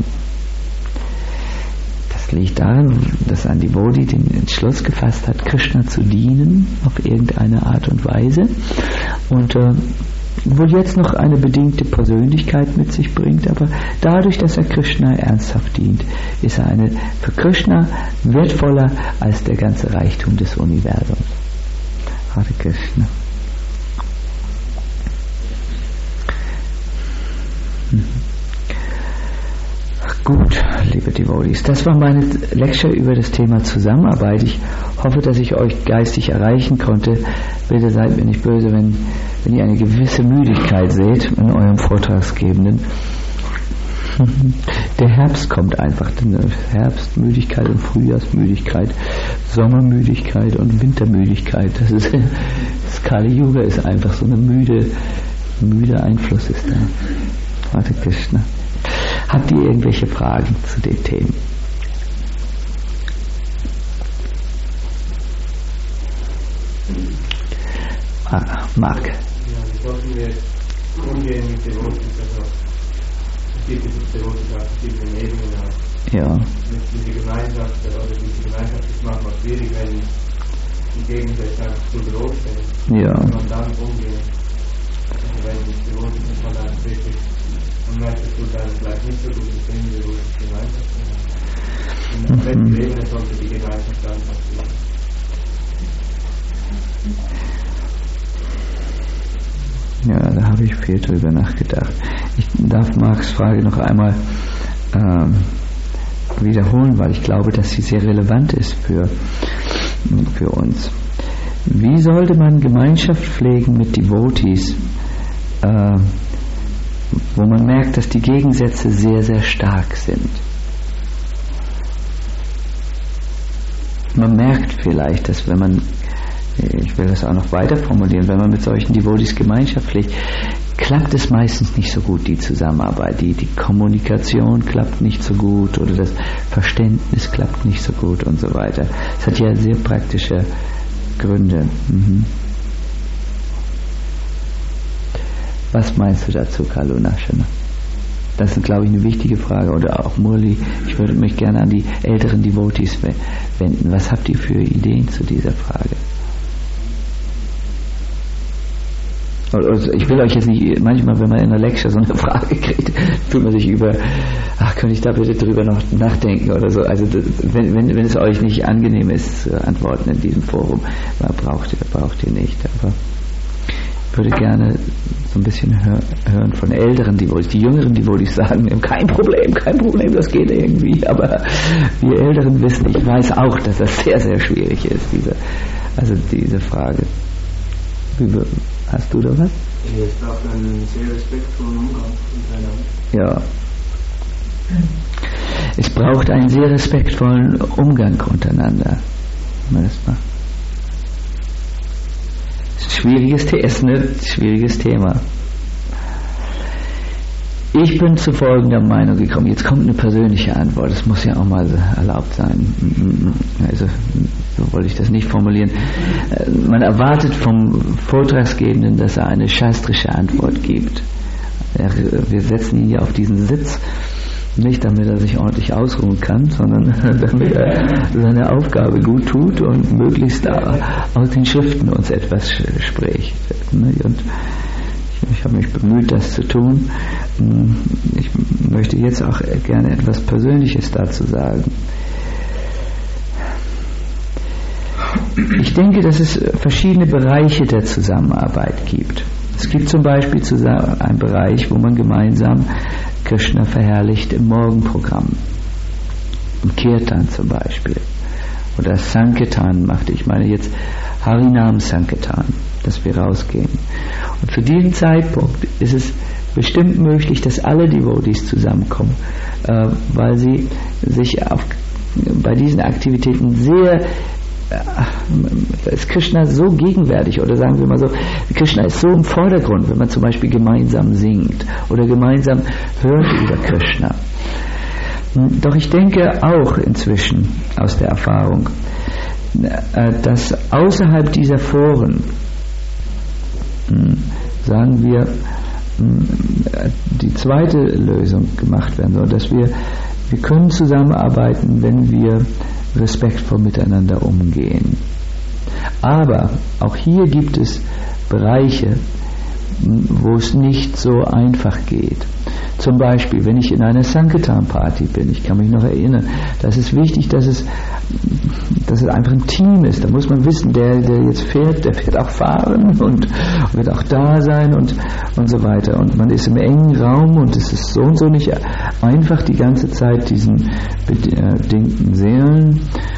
Das liegt daran, dass ein Devotee den Entschluss gefasst hat, Krishna zu dienen, auf irgendeine Art und Weise, und äh, wohl jetzt noch eine bedingte Persönlichkeit mit sich bringt, aber dadurch, dass er Krishna ernsthaft dient, ist er eine, für Krishna wertvoller als der ganze Reichtum des Universums. Hare Krishna. Hm. Gut, liebe Devotees, das war meine Lecture über das Thema Zusammenarbeit. Ich hoffe, dass ich euch geistig erreichen konnte. Bitte seid mir nicht böse, wenn, wenn ihr eine gewisse Müdigkeit seht in eurem Vortragsgebenden. Der Herbst kommt einfach. Herbstmüdigkeit und Frühjahrsmüdigkeit, Sommermüdigkeit und Wintermüdigkeit. Das ist, das Kali Yuga ist einfach so eine müde, müde Einfluss ist da. Hare Krishna. Habt ihr irgendwelche Fragen zu den Themen? Ah, Marc. Ja, wie sollten wir umgehen mit Devotees? Also, es gibt diese Devotees auf verschiedenen Ebenen auch. Ja. Mit dieser Gemeinschaft, oder diese Gemeinschaft ist manchmal schwierig, wenn die Gegensätze einfach zu groß sind. Ja. Wie man damit umgehen? Also, wenn die Devotees ist man dann wirklich, man merkt, es tut einem vielleicht nicht so gut, es sind die Devotees Gemeinschaft. Und auf welcher Mhm. Ebene sollte die Gemeinschaft dann passieren? Ja, da habe ich viel drüber nachgedacht. Ich darf Marks Frage noch einmal ähm, wiederholen, weil ich glaube, dass sie sehr relevant ist für, für uns. Wie sollte man Gemeinschaft pflegen mit Devotees, äh, wo man merkt, dass die Gegensätze sehr, sehr stark sind? Man merkt vielleicht, dass wenn man, ich will das auch noch weiter formulieren, wenn man mit solchen Devotees Gemeinschaft pflegt, klappt es meistens nicht so gut, die Zusammenarbeit. Die, die Kommunikation klappt nicht so gut oder das Verständnis klappt nicht so gut und so weiter. Es hat ja sehr praktische Gründe. Mhm. Was meinst du dazu, Kalunashana? Das ist, glaube ich, eine wichtige Frage. Oder auch Murli, ich würde mich gerne an die älteren Devotees wenden. Was habt ihr für Ideen zu dieser Frage? Also ich will euch jetzt nicht, manchmal, wenn man in einer Lecture so eine Frage kriegt, tut man sich über, ach, könnte ich da bitte drüber noch nachdenken oder so. Also das, wenn, wenn, wenn es euch nicht angenehm ist, zu antworten in diesem Forum, braucht ihr, braucht ihr nicht. Aber ich würde gerne so ein bisschen hör, hören von älteren Devotees. Die Jüngeren Devotees sagen, kein Problem, kein Problem, das geht irgendwie. Aber wir Älteren wissen, ich weiß auch, dass das sehr, sehr schwierig ist, diese, also diese Frage. Hast du da was? Ich brauche einen sehr respektvollen Umgang miteinander. Ja. Es braucht einen sehr respektvollen Umgang untereinander. Das ist ein schwieriges, ist ein schwieriges Thema. Ich bin zu folgender Meinung gekommen. Jetzt kommt eine persönliche Antwort. Das muss ja auch mal erlaubt sein. Also, so wollte ich das nicht formulieren. Man erwartet vom Vortragsgebenden, dass er eine shastrische Antwort gibt. Wir setzen ihn ja auf diesen Sitz, nicht damit er sich ordentlich ausruhen kann, sondern damit er seine Aufgabe gut tut und möglichst aus den Schriften uns etwas spricht. Und ich habe mich bemüht, das zu tun. Ich möchte jetzt auch gerne etwas Persönliches dazu sagen. Ich denke, dass es verschiedene Bereiche der Zusammenarbeit gibt. Es gibt zum Beispiel einen Bereich, wo man gemeinsam Krishna verherrlicht im Morgenprogramm. Im Kirtan zum Beispiel. Oder Sankirtan macht. Ich meine jetzt Harinam Sankirtan, dass wir rausgehen. Und für diesen Zeitpunkt ist es bestimmt möglich, dass alle Devotees zusammenkommen, äh, weil sie sich auf, bei diesen Aktivitäten sehr, äh, da ist Krishna so gegenwärtig, oder sagen wir mal so, Krishna ist so im Vordergrund, wenn man zum Beispiel gemeinsam singt oder gemeinsam hört über Krishna. Doch ich denke auch inzwischen aus der Erfahrung, dass außerhalb dieser Foren, sagen wir, die zweite Lösung gemacht werden soll, dass wir, wir können zusammenarbeiten, wenn wir respektvoll miteinander umgehen. Aber auch hier gibt es Bereiche, wo es nicht so einfach geht. Zum Beispiel, wenn ich in einer Sankirtan-Party bin, ich kann mich noch erinnern, da ist es wichtig, dass es, dass es einfach ein Team ist. Da muss man wissen, der, der jetzt fährt, der wird auch fahren und wird auch da sein und, und so weiter. Und man ist im engen Raum und es ist so und so nicht einfach, die ganze Zeit diesen bedingten Seelen,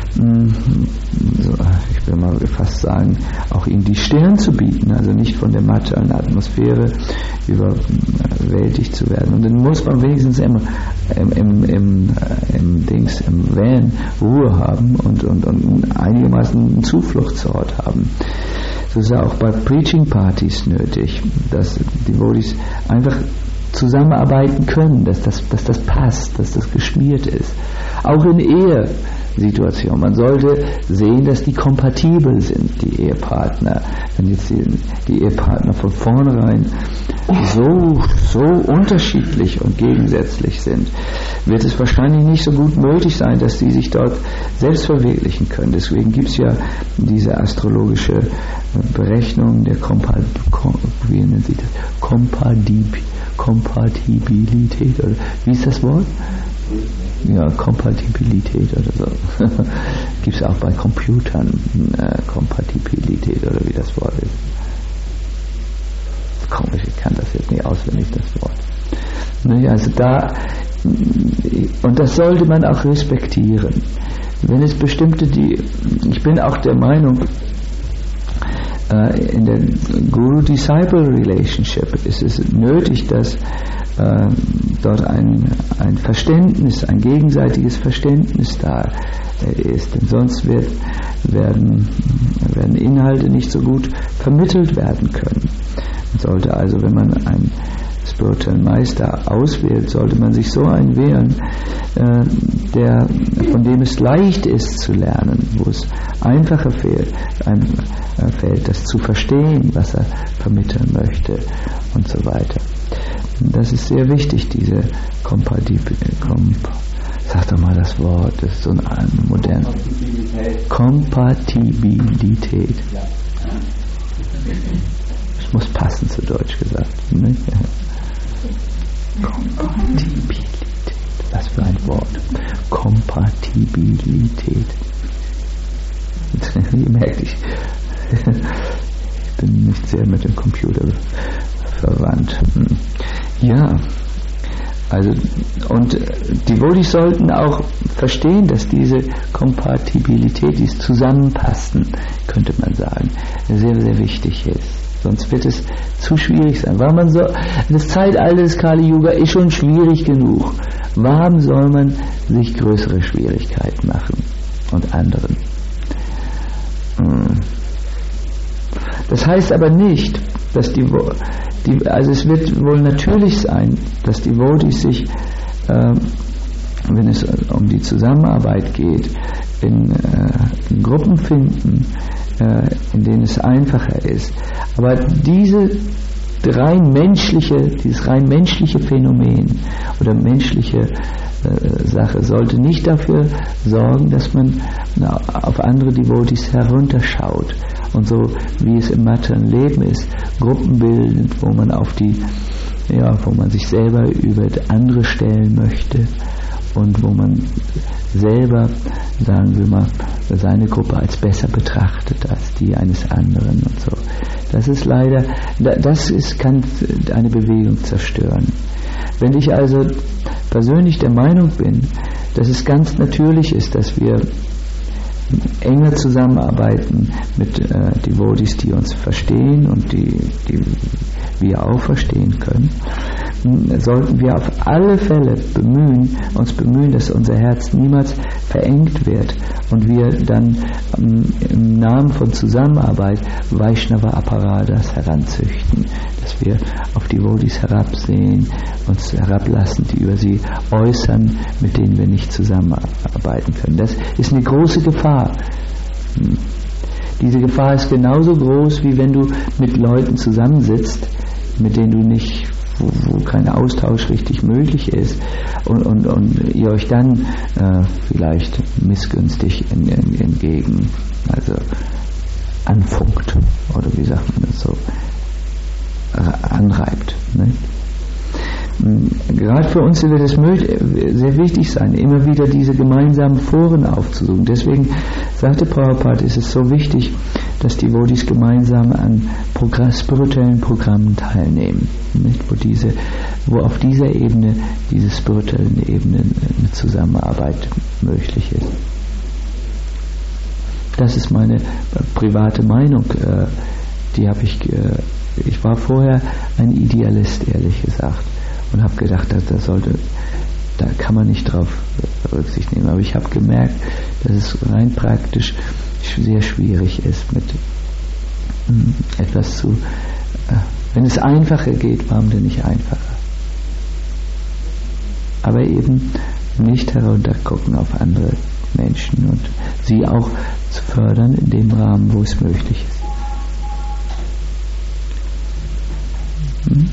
ich will mal fast sagen, auch ihnen die Stirn zu bieten, also nicht von der materiellen Atmosphäre überwältigt zu werden. Und dann muss man wenigstens im, im, im, im, im Dings, im Van Ruhe haben und, und, und einigermaßen einen Zufluchtsort haben. So ist ja auch bei Preaching-Partys nötig, dass die Devotees einfach zusammenarbeiten können, dass das, dass das passt, dass das geschmiert ist. Auch in Ehesituationen. Man sollte sehen, dass die kompatibel sind, die Ehepartner. Wenn jetzt die, die Ehepartner von vornherein so, so unterschiedlich und gegensätzlich sind, wird es wahrscheinlich nicht so gut möglich sein, dass sie sich dort selbst verwirklichen können. Deswegen gibt es ja diese astrologische Berechnung der Kompa, Kom, wie nennt sie das? Kompatib, Kompatibilität, oder wie ist das Wort? Ja, Kompatibilität oder so. Gibt es auch bei Computern äh, Kompatibilität oder wie das Wort ist. Komisch, ich kann das jetzt nicht auswendig, das Wort. Ne, also da, und das sollte man auch respektieren. Wenn es bestimmte, die, ich bin auch der Meinung, äh, in der Guru-Disciple-Relationship ist es nötig, dass äh, dort ein, ein Verständnis, ein gegenseitiges Verständnis da äh, ist. Denn sonst wird, werden, werden Inhalte nicht so gut vermittelt werden können. Man sollte also, wenn man einen spirituellen Meister auswählt, sollte man sich so einen wählen, äh, der, von dem es leicht ist zu lernen, wo es einfacher fehlt, ein, äh, fällt, das zu verstehen, was er vermitteln möchte und so weiter. Das ist sehr wichtig, diese Kompatibilität. Komp Sag doch mal das Wort, das ist so ein modern. Kompatibilität. Es muss passen, zu Deutsch gesagt. Ne? Kompatibilität. Was für ein Wort. Kompatibilität. Ihr merkt, ich, ich bin nicht sehr mit dem Computer verwandt. Ja, also, und die Devotees sollten auch verstehen, dass diese Kompatibilität, dieses Zusammenpassen, könnte man sagen, sehr, sehr wichtig ist. Sonst wird es zu schwierig sein. Weil man so, das Zeitalter des Kali Yuga ist schon schwierig genug. Warum soll man sich größere Schwierigkeiten machen und anderen. Das heißt aber nicht, dass die, die also es wird wohl natürlich sein, dass die Devotees sich, äh, wenn es um die Zusammenarbeit geht, in, äh, in Gruppen finden, äh, in denen es einfacher ist. Aber diese rein menschliche, dieses rein menschliche Phänomen oder menschliche äh, Sache sollte nicht dafür sorgen, dass man na, auf andere Devotees herunterschaut und so wie es im materiellen Leben ist, Gruppen bildet, wo man auf die, ja, wo man sich selber über andere stellen möchte und wo man selber, sagen wir mal, seine Gruppe als besser betrachtet als die eines anderen und so. Das ist leider, das ist, kann eine Bewegung zerstören. Wenn ich also persönlich der Meinung bin, dass es ganz natürlich ist, dass wir enger zusammenarbeiten mit äh, Devotees, die uns verstehen und die, die wir auch verstehen können, sollten wir auf alle Fälle bemühen, uns bemühen, dass unser Herz niemals verengt wird und wir dann ähm, im Namen von Zusammenarbeit Vaishnava Aparadas heranzüchten, dass wir auf die Devotees herabsehen, uns herablassen, die über sie äußern, mit denen wir nicht zusammenarbeiten können. Das ist eine große Gefahr. Diese Gefahr ist genauso groß, wie wenn du mit Leuten zusammensitzt, mit denen du nicht, wo, wo kein Austausch richtig möglich ist und, und, und ihr euch dann äh, vielleicht missgünstig in, in, entgegen, also anfunkt oder wie sagt man das so, anreibt. Ne? Gerade für uns wird es sehr wichtig sein, immer wieder diese gemeinsamen Foren aufzusuchen. Deswegen sagte Prabhupada, ist es so wichtig, dass die Devotees gemeinsam an Programm, spirituellen Programmen teilnehmen, nicht? Wo, diese, wo auf dieser Ebene, diese spirituellen Ebene, eine Zusammenarbeit möglich ist. Das ist meine private Meinung. Die habe ich, ich war vorher ein Idealist, ehrlich gesagt. Und habe gedacht, dass das sollte, da kann man nicht drauf Rücksicht nehmen. Aber ich habe gemerkt, dass es rein praktisch sehr schwierig ist, mit äh, etwas zu, äh, wenn es einfacher geht, warum denn nicht einfacher? Aber eben nicht heruntergucken auf andere Menschen und sie auch zu fördern in dem Rahmen, wo es möglich ist. Hm?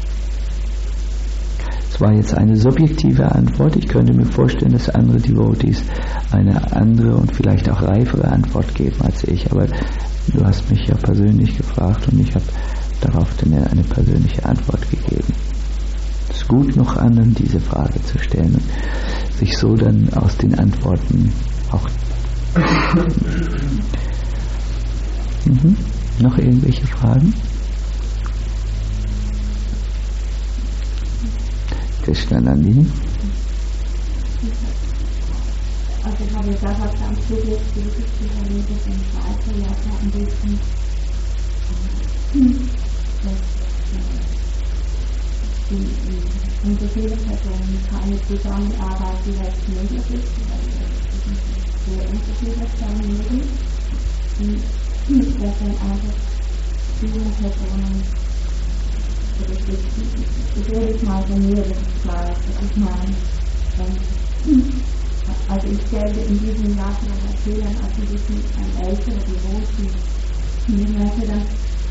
Das war jetzt eine subjektive Antwort. Ich könnte mir vorstellen, dass andere Devotees eine andere und vielleicht auch reifere Antwort geben als ich. Aber du hast mich ja persönlich gefragt und ich habe darauf eine, eine persönliche Antwort gegeben. Es ist gut, noch anderen diese Frage zu stellen und sich so dann aus den Antworten auch... mhm. Noch irgendwelche Fragen? Krishnanandini. Also ich habe gesagt, was ganz subjektiv ist, die Verlebe von Schweizer Leute ein bisschen, dass die unter vielen Personen keine Zusammenarbeit direkt möglich ist, weil das sehr unterschiedlich sein mögen, und dass dann einfach vielen Personen, ich würde es mal von mir, das ist klar, das ist mein, also ich stelle in diesem Jahr noch erzählen, als ich ein älterer Devoti, und ich merke dann,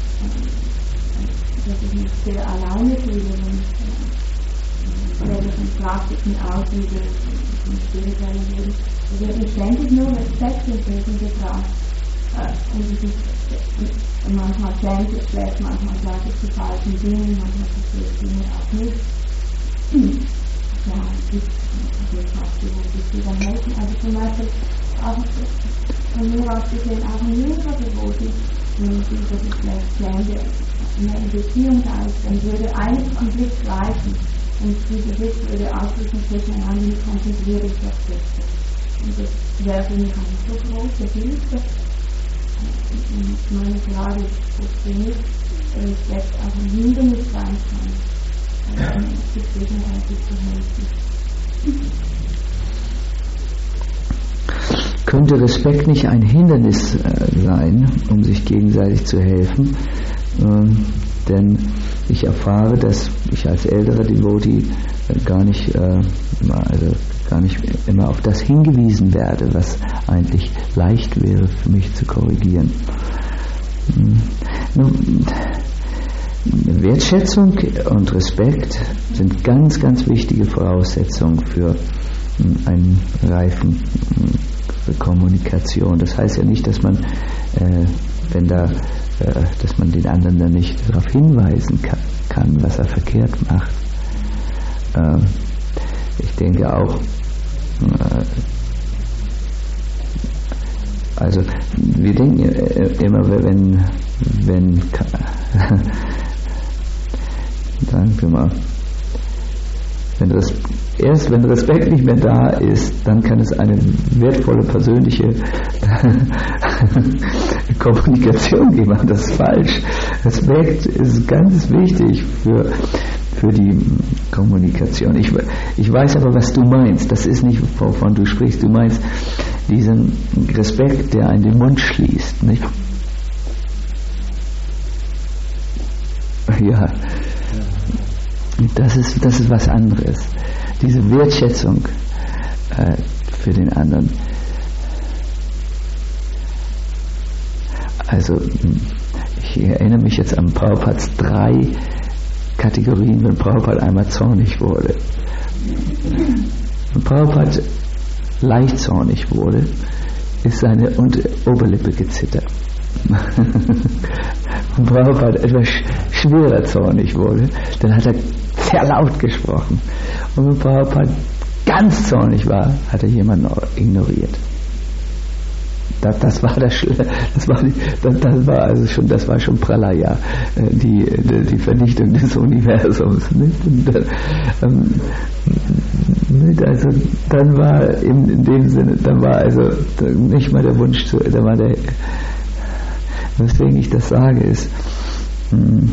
dass ich mich sehr alleine fühle und werde von Praktiken ausübe und spirituellen Leben. Es wird mir ständig nur Respekt entgegengefragt. Und es ist manchmal klingt es schlecht, manchmal sage ich die falschen Dinge, manchmal verstehe ich Dinge auch nicht. Ja, es gibt natürlich auch die, die dann helfen. Also zum Beispiel auch von mir aus gesehen auch ein jüngerer Devoti, wenn ich das vielleicht klänge, in einer Beziehung da ist, dann würde ein Konflikt reichen und dieser Blick würde ausdrücken, an wie konzentriere ich das Beste. Und das wäre für mich eine so große Hilfe. Meine Frage ist für mich, wenn ich jetzt auch ein Hindernis sein kann, dann ist es gegenseitig zu helfen. könnte Respekt nicht ein Hindernis äh, sein, um sich gegenseitig zu helfen, ähm, denn ich erfahre, dass ich als älterer Devotee äh, gar nicht, äh, also gar nicht immer auf das hingewiesen werde, was eigentlich leicht wäre für mich zu korrigieren. Hm. Nun, Wertschätzung und Respekt sind ganz, ganz wichtige Voraussetzungen für einen reifen Kommunikation. Das heißt ja nicht, dass man, äh, wenn da, äh, dass man den anderen dann nicht darauf hinweisen kann, kann was er verkehrt macht. Äh, ich denke auch, äh, also wir denken immer, wenn, wenn sagen wir mal, wenn das, erst wenn Respekt nicht mehr da ist, dann kann es eine wertvolle persönliche Kommunikation geben. Das ist falsch. Respekt ist ganz wichtig für, für die Kommunikation. Ich, ich weiß aber, was du meinst. Das ist nicht, wovon du sprichst. Du meinst diesen Respekt, der einen den Mund schließt, nicht? Ja. Das ist, das ist was anderes. Diese Wertschätzung äh, für den anderen. Also, ich erinnere mich jetzt an Prabhupads drei Kategorien, wenn Prabhupada einmal zornig wurde. Wenn Prabhupada leicht zornig wurde, ist seine Oberlippe gezittert. Und Prabhupada etwas schwerer zornig wurde, dann hat er sehr laut gesprochen. Und wenn Prabhupada ganz zornig war, hat er jemanden ignoriert. Das, das war das, das war die, das, das war also schon, das war schon Pralaya, die, die, die Vernichtung des Universums. Nicht? Und dann, ähm, nicht? Also dann war in, in dem Sinne, dann war also nicht mal der Wunsch zu, da war der, weswegen ich das sage, ist mh,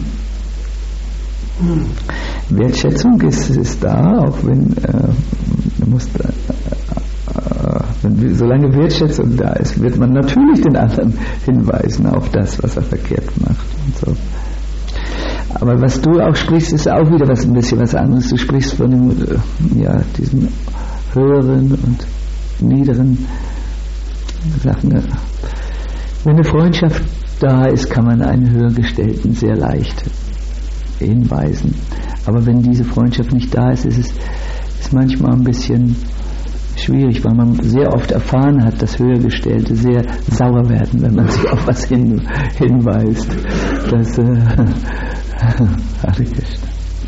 Wertschätzung ist, ist da, auch wenn äh, du musst, äh, äh, wenn, solange Wertschätzung da ist, wird man natürlich den anderen hinweisen auf das, was er verkehrt macht und so. Aber was du auch sprichst, ist auch wieder was ein bisschen was anderes. Du sprichst von dem, äh, ja, diesem höheren und niederen Sachen. Wenn eine Freundschaft da ist, kann man einen Höhergestellten sehr leicht hinweisen. Aber wenn diese Freundschaft nicht da ist, ist es ist manchmal ein bisschen schwierig, weil man sehr oft erfahren hat, dass Höhergestellte sehr sauer werden, wenn man sie auf was hin, hinweist. Das, äh, Hare Krishna.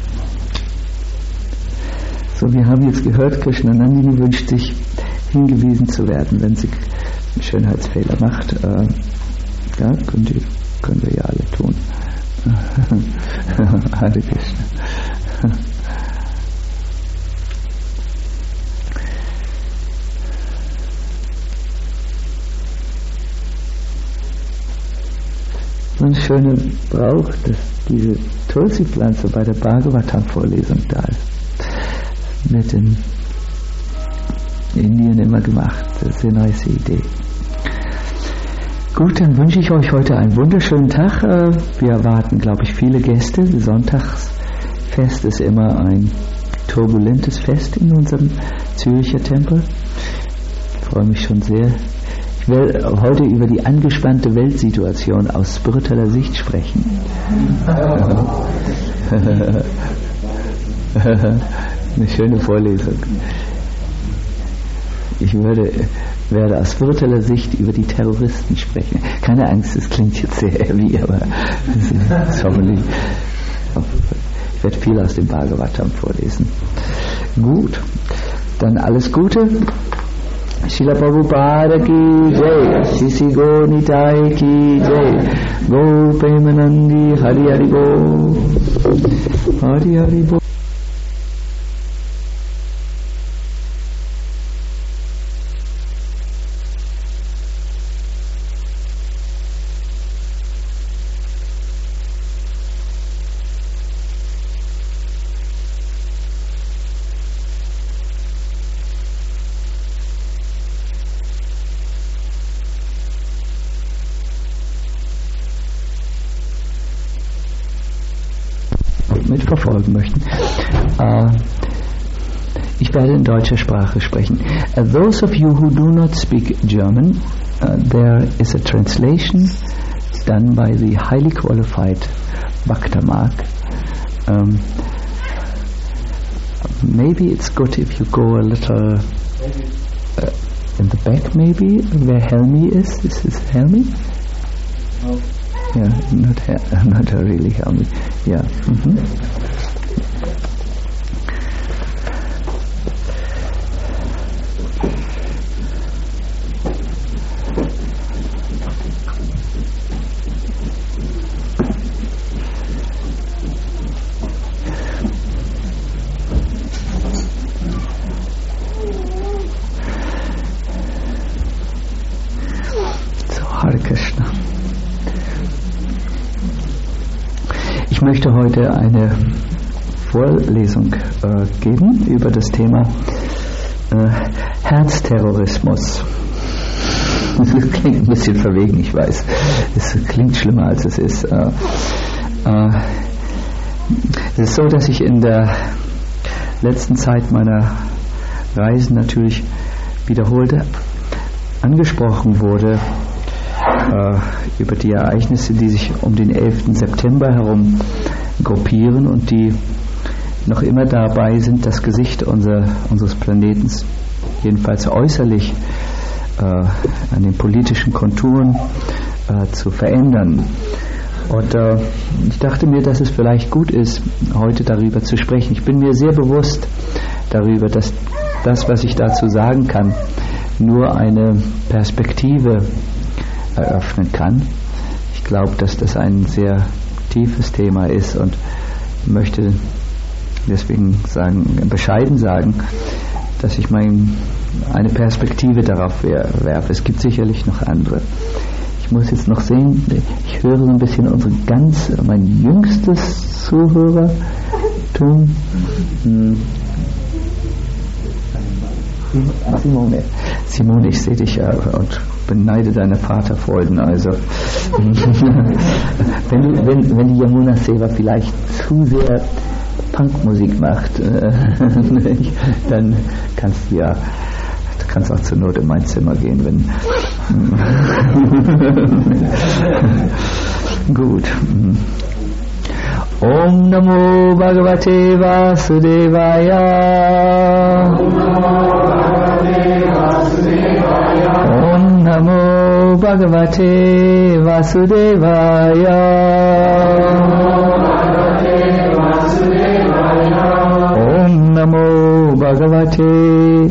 So, wir haben jetzt gehört, Krishnanandini wünscht sich, hingewiesen zu werden, wenn sie Schönheitsfehler macht. Äh, ja, können, die, können wir ja alle tun. Hare Krishna. So ein schöner Brauch, dass diese Tulsi-Pflanze bei der Bhagavatam-Vorlesung da ist. Wird in Indien immer gemacht. Das ist eine nice Idee. Gut, dann wünsche ich euch heute einen wunderschönen Tag. Wir erwarten, glaube ich, viele Gäste. Das Sonntagsfest ist immer ein turbulentes Fest in unserem Züricher Tempel. Ich freue mich schon sehr. Ich will heute über die angespannte Weltsituation aus spiritueller Sicht sprechen. Eine schöne Vorlesung. Ich würde, werde aus spiritueller Sicht über die Terroristen sprechen. Keine Angst, das klingt jetzt sehr heavy, aber das ist hoffentlich. Ich werde viel aus dem Bhagavatam vorlesen. Gut, dann alles Gute. Srila Prabhupada ki jai, Sisi Go Nitai ki jai, Go Premanandi Hari Hari Bo, Hari Hari Bo. mitverfolgen möchten. Uh, ich werde in deutscher Sprache sprechen. Uh, those of you who do not speak German, uh, there is a translation done by the highly qualified Bhakta Mark. Um, maybe it's good if you go a little uh, in the back, maybe where Helmi is. Is this Helmi? No. Yeah, not he- not really Helmi. Yeah. Mm-hmm. Ich möchte heute eine Vorlesung äh, geben über das Thema äh, Herzterrorismus. Das klingt ein bisschen verwegen, ich weiß. Es klingt schlimmer, als es ist. Äh, äh, es ist so, dass ich in der letzten Zeit meiner Reisen natürlich wiederholt angesprochen wurde äh, über die Ereignisse, die sich um den elften September herum gruppieren und die noch immer dabei sind, das Gesicht unser, unseres Planeten jedenfalls äußerlich äh, an den politischen Konturen äh, zu verändern. Und äh, ich dachte mir, dass es vielleicht gut ist, heute darüber zu sprechen. Ich bin mir sehr bewusst darüber, dass das, was ich dazu sagen kann, nur eine Perspektive eröffnen kann. Ich glaube, dass das ein sehr tiefes Thema ist und möchte deswegen sagen, bescheiden sagen, dass ich mein, eine Perspektive darauf werfe. Es gibt sicherlich noch andere. Ich muss jetzt noch sehen, ich höre so ein bisschen unsere ganz, mein jüngstes Zuhörertum. Hm. Simone, Simone, ich sehe dich ja und beneide deine Vaterfreuden. Also, wenn, du, wenn, wenn die Yamuna Seva vielleicht zu sehr Punkmusik macht, äh, dann kannst du ja, du kannst auch zur Not in mein Zimmer gehen, wenn. Gut. Om Namo Bhagavate Vasudevaya. Om Namo Bhagavate Vasudevaya. Om Namo Bhagavate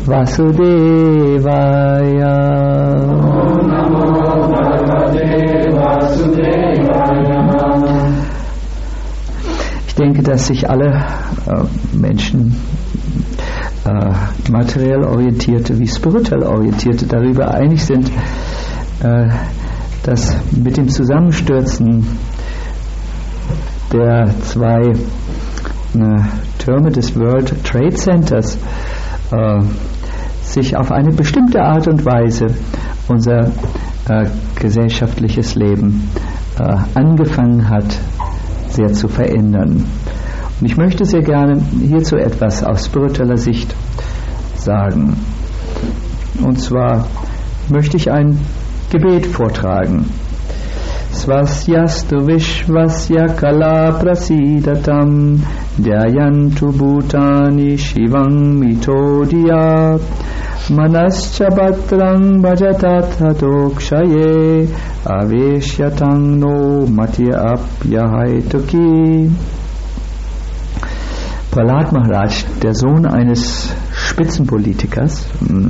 Vasudevaya. Om Namo Bhagavate Vasudevaya. Ich denke, dass sich alle äh, Menschen, äh, materiell orientierte wie spirituell orientierte, darüber einig sind, äh, dass mit dem Zusammenstürzen der zwei äh, Türme des World Trade Centers äh, sich auf eine bestimmte Art und Weise unser äh, gesellschaftliches Leben äh, angefangen hat, sehr zu verändern. Und ich möchte sehr gerne hierzu etwas aus spiritueller Sicht sagen. Und zwar möchte ich ein Gebet vortragen. Svasyastu Vishvasya Kala Prasidatam Dhyayantu Bhutani Shivam Mitodiya Manascha Bhadrang Bhajatat Hatokshaye Aveshyatang No Matya Apyahaituki. Prahlad Maharaj, der Sohn eines Spitzenpolitikers,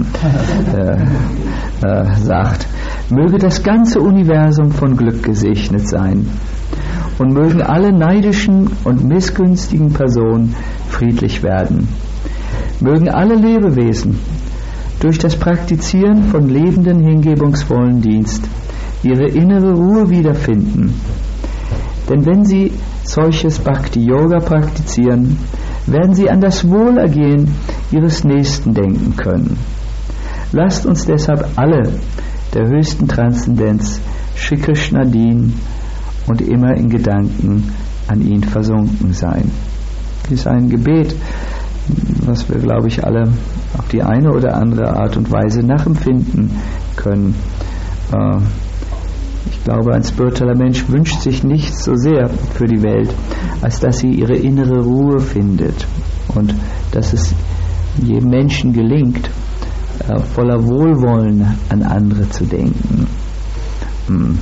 äh, äh, sagt, möge das ganze Universum von Glück gesegnet sein und mögen alle neidischen und missgünstigen Personen friedlich werden. Mögen alle Lebewesen durch das Praktizieren von lebenden, hingebungsvollen Dienst ihre innere Ruhe wiederfinden. Denn wenn sie solches Bhakti-Yoga praktizieren, werden sie an das Wohlergehen ihres Nächsten denken können. Lasst uns deshalb alle der höchsten Transzendenz Shri Krishna dienen und immer in Gedanken an ihn versunken sein. Das ist ein Gebet, was wir, glaube ich, alle auf die eine oder andere Art und Weise nachempfinden können. Äh, ich glaube, ein spiritueller Mensch wünscht sich nichts so sehr für die Welt, als dass sie ihre innere Ruhe findet und dass es jedem Menschen gelingt, äh, voller Wohlwollen an andere zu denken. Hm.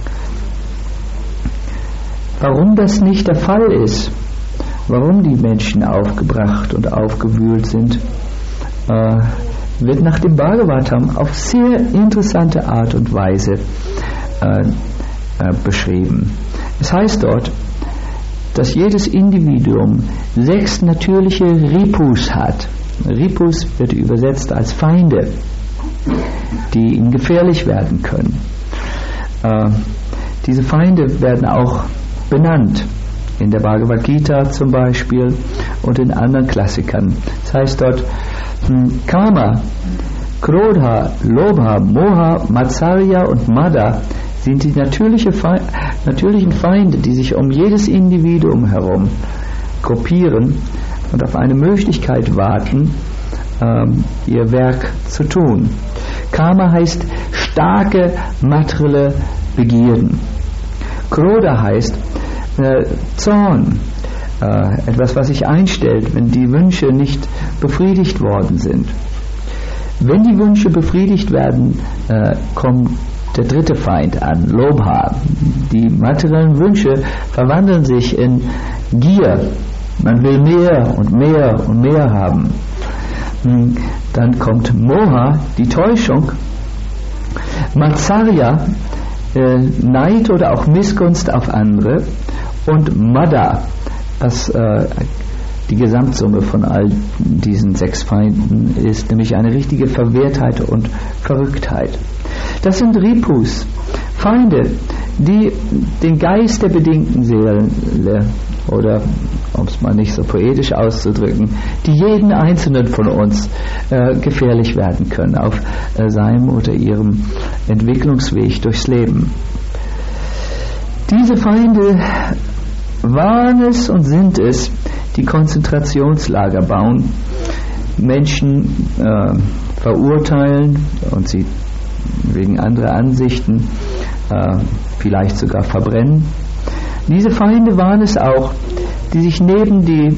Warum das nicht der Fall ist, warum die Menschen aufgebracht und aufgewühlt sind, äh, wird nach dem Bhagavatam auf sehr interessante Art und Weise äh, äh, beschrieben. Es heißt dort, dass jedes Individuum sechs natürliche Ripus hat. Ripus wird übersetzt als Feinde, die ihm gefährlich werden können. Äh, diese Feinde werden auch benannt. In der Bhagavad Gita zum Beispiel und in anderen Klassikern. Das heißt dort Kama, Krodha, Lobha, Moha, Matsarya und Mada sind die natürliche Fe- natürlichen Feinde, die sich um jedes Individuum herum gruppieren und auf eine Möglichkeit warten, ähm, ihr Werk zu tun. Kama heißt starke materielle Begierden. Krodha heißt äh, Zorn, äh, etwas, was sich einstellt, wenn die Wünsche nicht befriedigt worden sind. Wenn die Wünsche befriedigt werden, äh, kommt der dritte Feind an, Lobha. Die materiellen Wünsche verwandeln sich in Gier. Man will mehr und mehr und mehr haben. Dann kommt Moha, die Täuschung. Matsarya, äh, Neid oder auch Missgunst auf andere. Und Mada, was äh, die Gesamtsumme von all diesen sechs Feinden ist, nämlich eine richtige Verwehrtheit und Verrücktheit. Das sind Ripus, Feinde, die den Geist der bedingten Seele, oder um es mal nicht so poetisch auszudrücken, die jeden einzelnen von uns äh, gefährlich werden können auf äh, seinem oder ihrem Entwicklungsweg durchs Leben. Diese Feinde waren es und sind es, die Konzentrationslager bauen, Menschen äh, verurteilen und sie wegen anderer Ansichten äh, vielleicht sogar verbrennen. Diese Feinde waren es auch, die sich neben die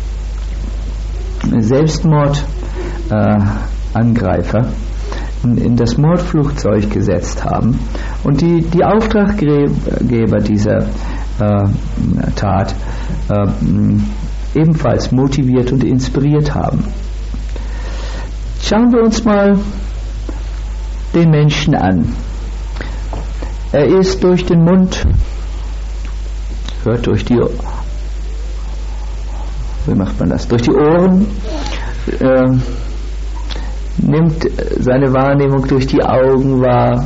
Selbstmordangreifer äh, in, in das Mordflugzeug gesetzt haben und die, die Auftraggeber dieser äh, Tat äh, ebenfalls motiviert und inspiriert haben. Schauen wir uns mal den Menschen an. Er ist durch den Mund, hört durch die, wie macht man das? Durch die Ohren, äh, nimmt seine Wahrnehmung durch die Augen wahr.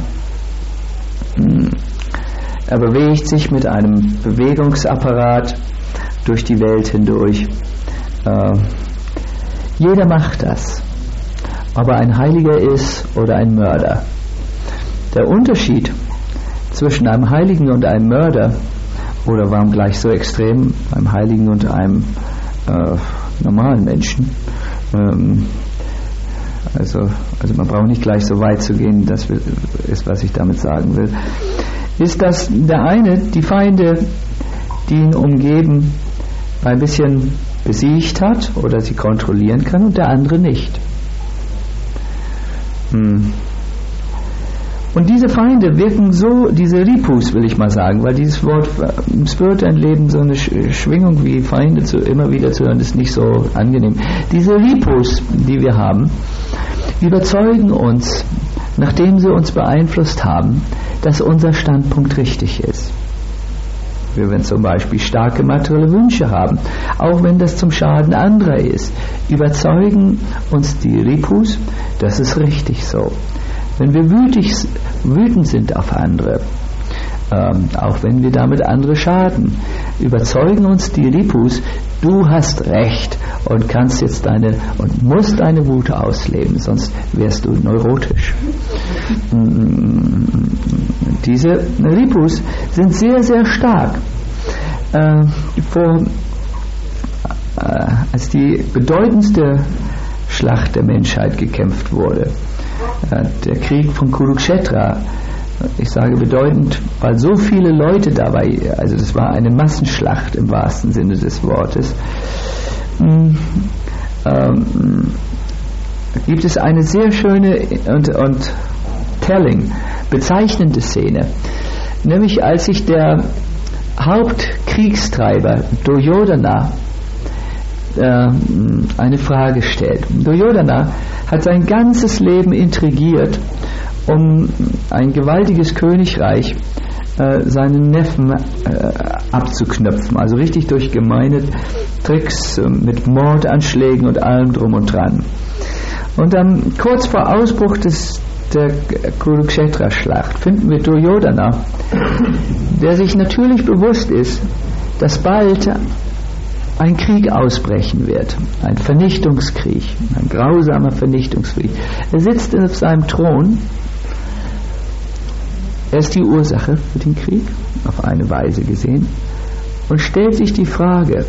Er bewegt sich mit einem Bewegungsapparat durch die Welt hindurch. Äh, jeder macht das, ob er ein Heiliger ist oder ein Mörder. Der Unterschied zwischen einem Heiligen und einem Mörder, oder warum gleich so extrem, einem Heiligen und einem äh, normalen Menschen, ähm, also, also man braucht nicht gleich so weit zu gehen, das ist, was ich damit sagen will, ist, dass der eine die Feinde, die ihn umgeben, ein bisschen besiegt hat oder sie kontrollieren kann und der andere nicht. Hm. Und diese Feinde wirken so, diese Ripus will ich mal sagen, weil dieses Wort im spirituellen Leben so eine Schwingung wie Feinde zu, immer wieder zu hören, ist nicht so angenehm. Diese Ripus, die wir haben, überzeugen uns, nachdem sie uns beeinflusst haben, dass unser Standpunkt richtig ist. Wir werden zum Beispiel starke materielle Wünsche haben, auch wenn das zum Schaden anderer ist, überzeugen uns die Ripus, das ist richtig so. Wenn wir wütig, wütend sind auf andere, ähm, auch wenn wir damit andere schaden, überzeugen uns die Ripus, du hast Recht und kannst jetzt deine und musst deine Wut ausleben, sonst wärst du neurotisch. Diese Ripus sind sehr, sehr stark. äh, vor, äh, als die bedeutendste Schlacht der Menschheit gekämpft wurde, äh, der Krieg von Kurukshetra. Ich sage bedeutend, weil so viele Leute dabei, also das war eine Massenschlacht im wahrsten Sinne des Wortes. Ähm, gibt es eine sehr schöne und, und telling, bezeichnende Szene, nämlich als sich der Hauptkriegstreiber Duryodhana äh, eine Frage stellt. Duryodhana hat sein ganzes Leben intrigiert, um ein gewaltiges Königreich äh, seinen Neffen äh, abzuknöpfen, also richtig durch gemeine Tricks äh, mit Mordanschlägen und allem drum und dran. Und dann kurz vor Ausbruch des, der Kurukshetra-Schlacht finden wir Duryodhana, der sich natürlich bewusst ist, dass bald ein Krieg ausbrechen wird, ein Vernichtungskrieg, ein grausamer Vernichtungskrieg. Er sitzt auf seinem Thron. Er ist die Ursache für den Krieg, auf eine Weise gesehen, und stellt sich die Frage: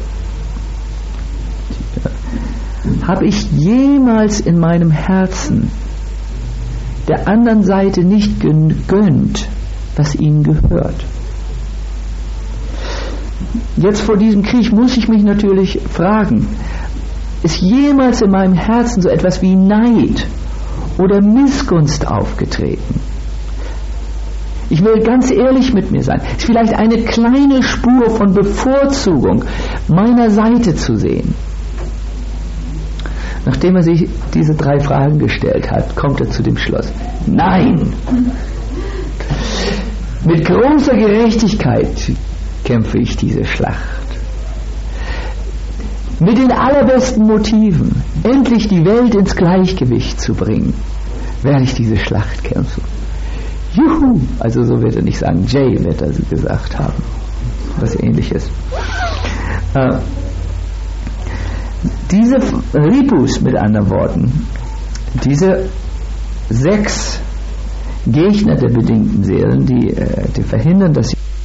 Habe ich jemals in meinem Herzen der anderen Seite nicht gegönnt, was ihnen gehört? Jetzt vor diesem Krieg muss ich mich natürlich fragen: Ist jemals in meinem Herzen so etwas wie Neid oder Missgunst aufgetreten? Ich will ganz ehrlich mit mir sein. Es ist vielleicht eine kleine Spur von Bevorzugung meiner Seite zu sehen. Nachdem er sich diese drei Fragen gestellt hat, kommt er zu dem Schluss: Nein! Mit großer Gerechtigkeit kämpfe ich diese Schlacht. Mit den allerbesten Motiven, endlich die Welt ins Gleichgewicht zu bringen, werde ich diese Schlacht kämpfen. Juhu! Also so wird er nicht sagen, Jay wird er gesagt haben. Was Ähnliches. Äh, diese Ripus, mit anderen Worten, diese sechs Gegner der bedingten Seelen, die, äh, die verhindern, dass sie